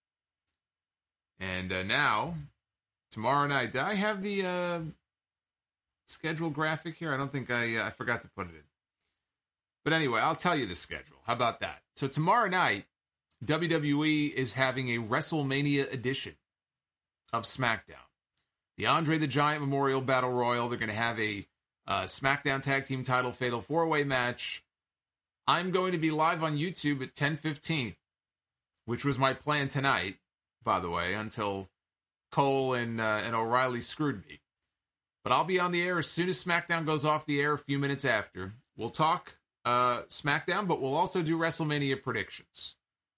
And now, tomorrow night, did I have the schedule graphic here? I don't think I forgot to put it in. But anyway, I'll tell you the schedule. How about that? So tomorrow night, WWE is having a WrestleMania edition of SmackDown. The Andre the Giant Memorial Battle Royal. They're going to have a SmackDown Tag Team Title Fatal 4-Way match. I'm going to be live on YouTube at 10:15, which was my plan tonight, by the way, until Cole and O'Reilly screwed me. But I'll be on the air as soon as SmackDown goes off the air a few minutes after. We'll talk SmackDown, but we'll also do WrestleMania predictions.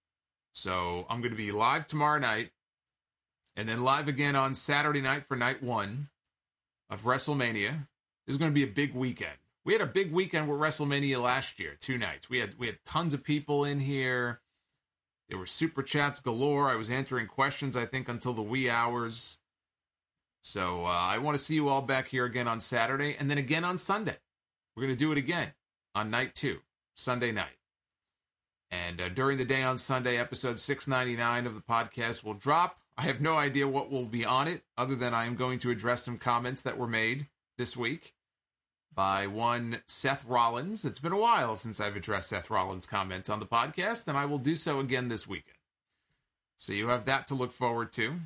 So I'm going to be live tomorrow night, and then live again on Saturday night for night 1 of WrestleMania. This is going to be a big weekend. We had a big weekend with WrestleMania last year, 2 nights. We had tons of people in here. There were super chats galore. I was answering questions, I think, until the wee hours. So I want to see you all back here again on Saturday, and then again on Sunday. We're going to do it again on night 2, Sunday night. And during the day on Sunday, episode 699 of the podcast will drop. I have no idea what will be on it, other than I am going to address some comments that were made this week by one Seth Rollins. It's been a while since I've addressed Seth Rollins' comments on the podcast, and I will do so again this weekend. So you have that to look forward to.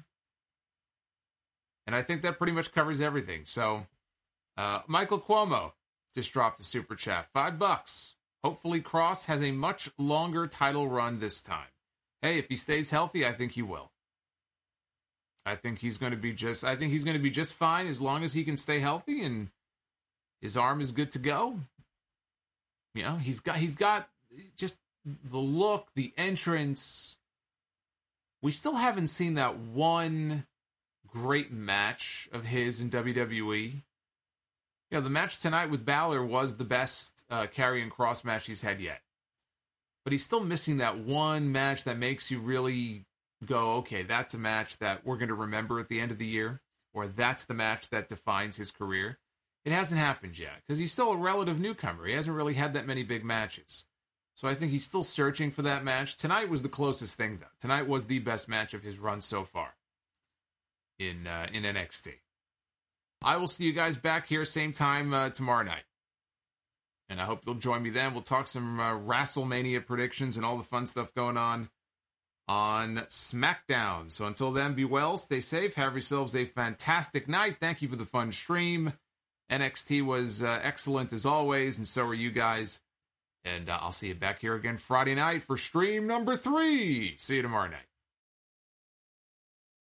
And I think that pretty much covers everything. So Michael Cuomo just dropped a super chat. $5. Hopefully Cross has a much longer title run this time. Hey, if he stays healthy, I think he will. I think he's going to be just fine as long as he can stay healthy and his arm is good to go. You know, he's got just the look, the entrance. We still haven't seen that one great match of his in WWE. Yeah, the match tonight with Balor was the best Karrion Kross match he's had yet. But he's still missing that one match that makes you really go, okay, that's a match that we're going to remember at the end of the year, or that's the match that defines his career. It hasn't happened yet, because he's still a relative newcomer. He hasn't really had that many big matches. So I think he's still searching for that match. Tonight was the closest thing, though. Tonight was the best match of his run so far in NXT. I will see you guys back here same time tomorrow night. And I hope you'll join me then. We'll talk some WrestleMania predictions and all the fun stuff going on SmackDown. So until then, be well, stay safe, have yourselves a fantastic night. Thank you for the fun stream. NXT was excellent as always, and so are you guys. And I'll see you back here again Friday night for stream number 3. See you tomorrow night.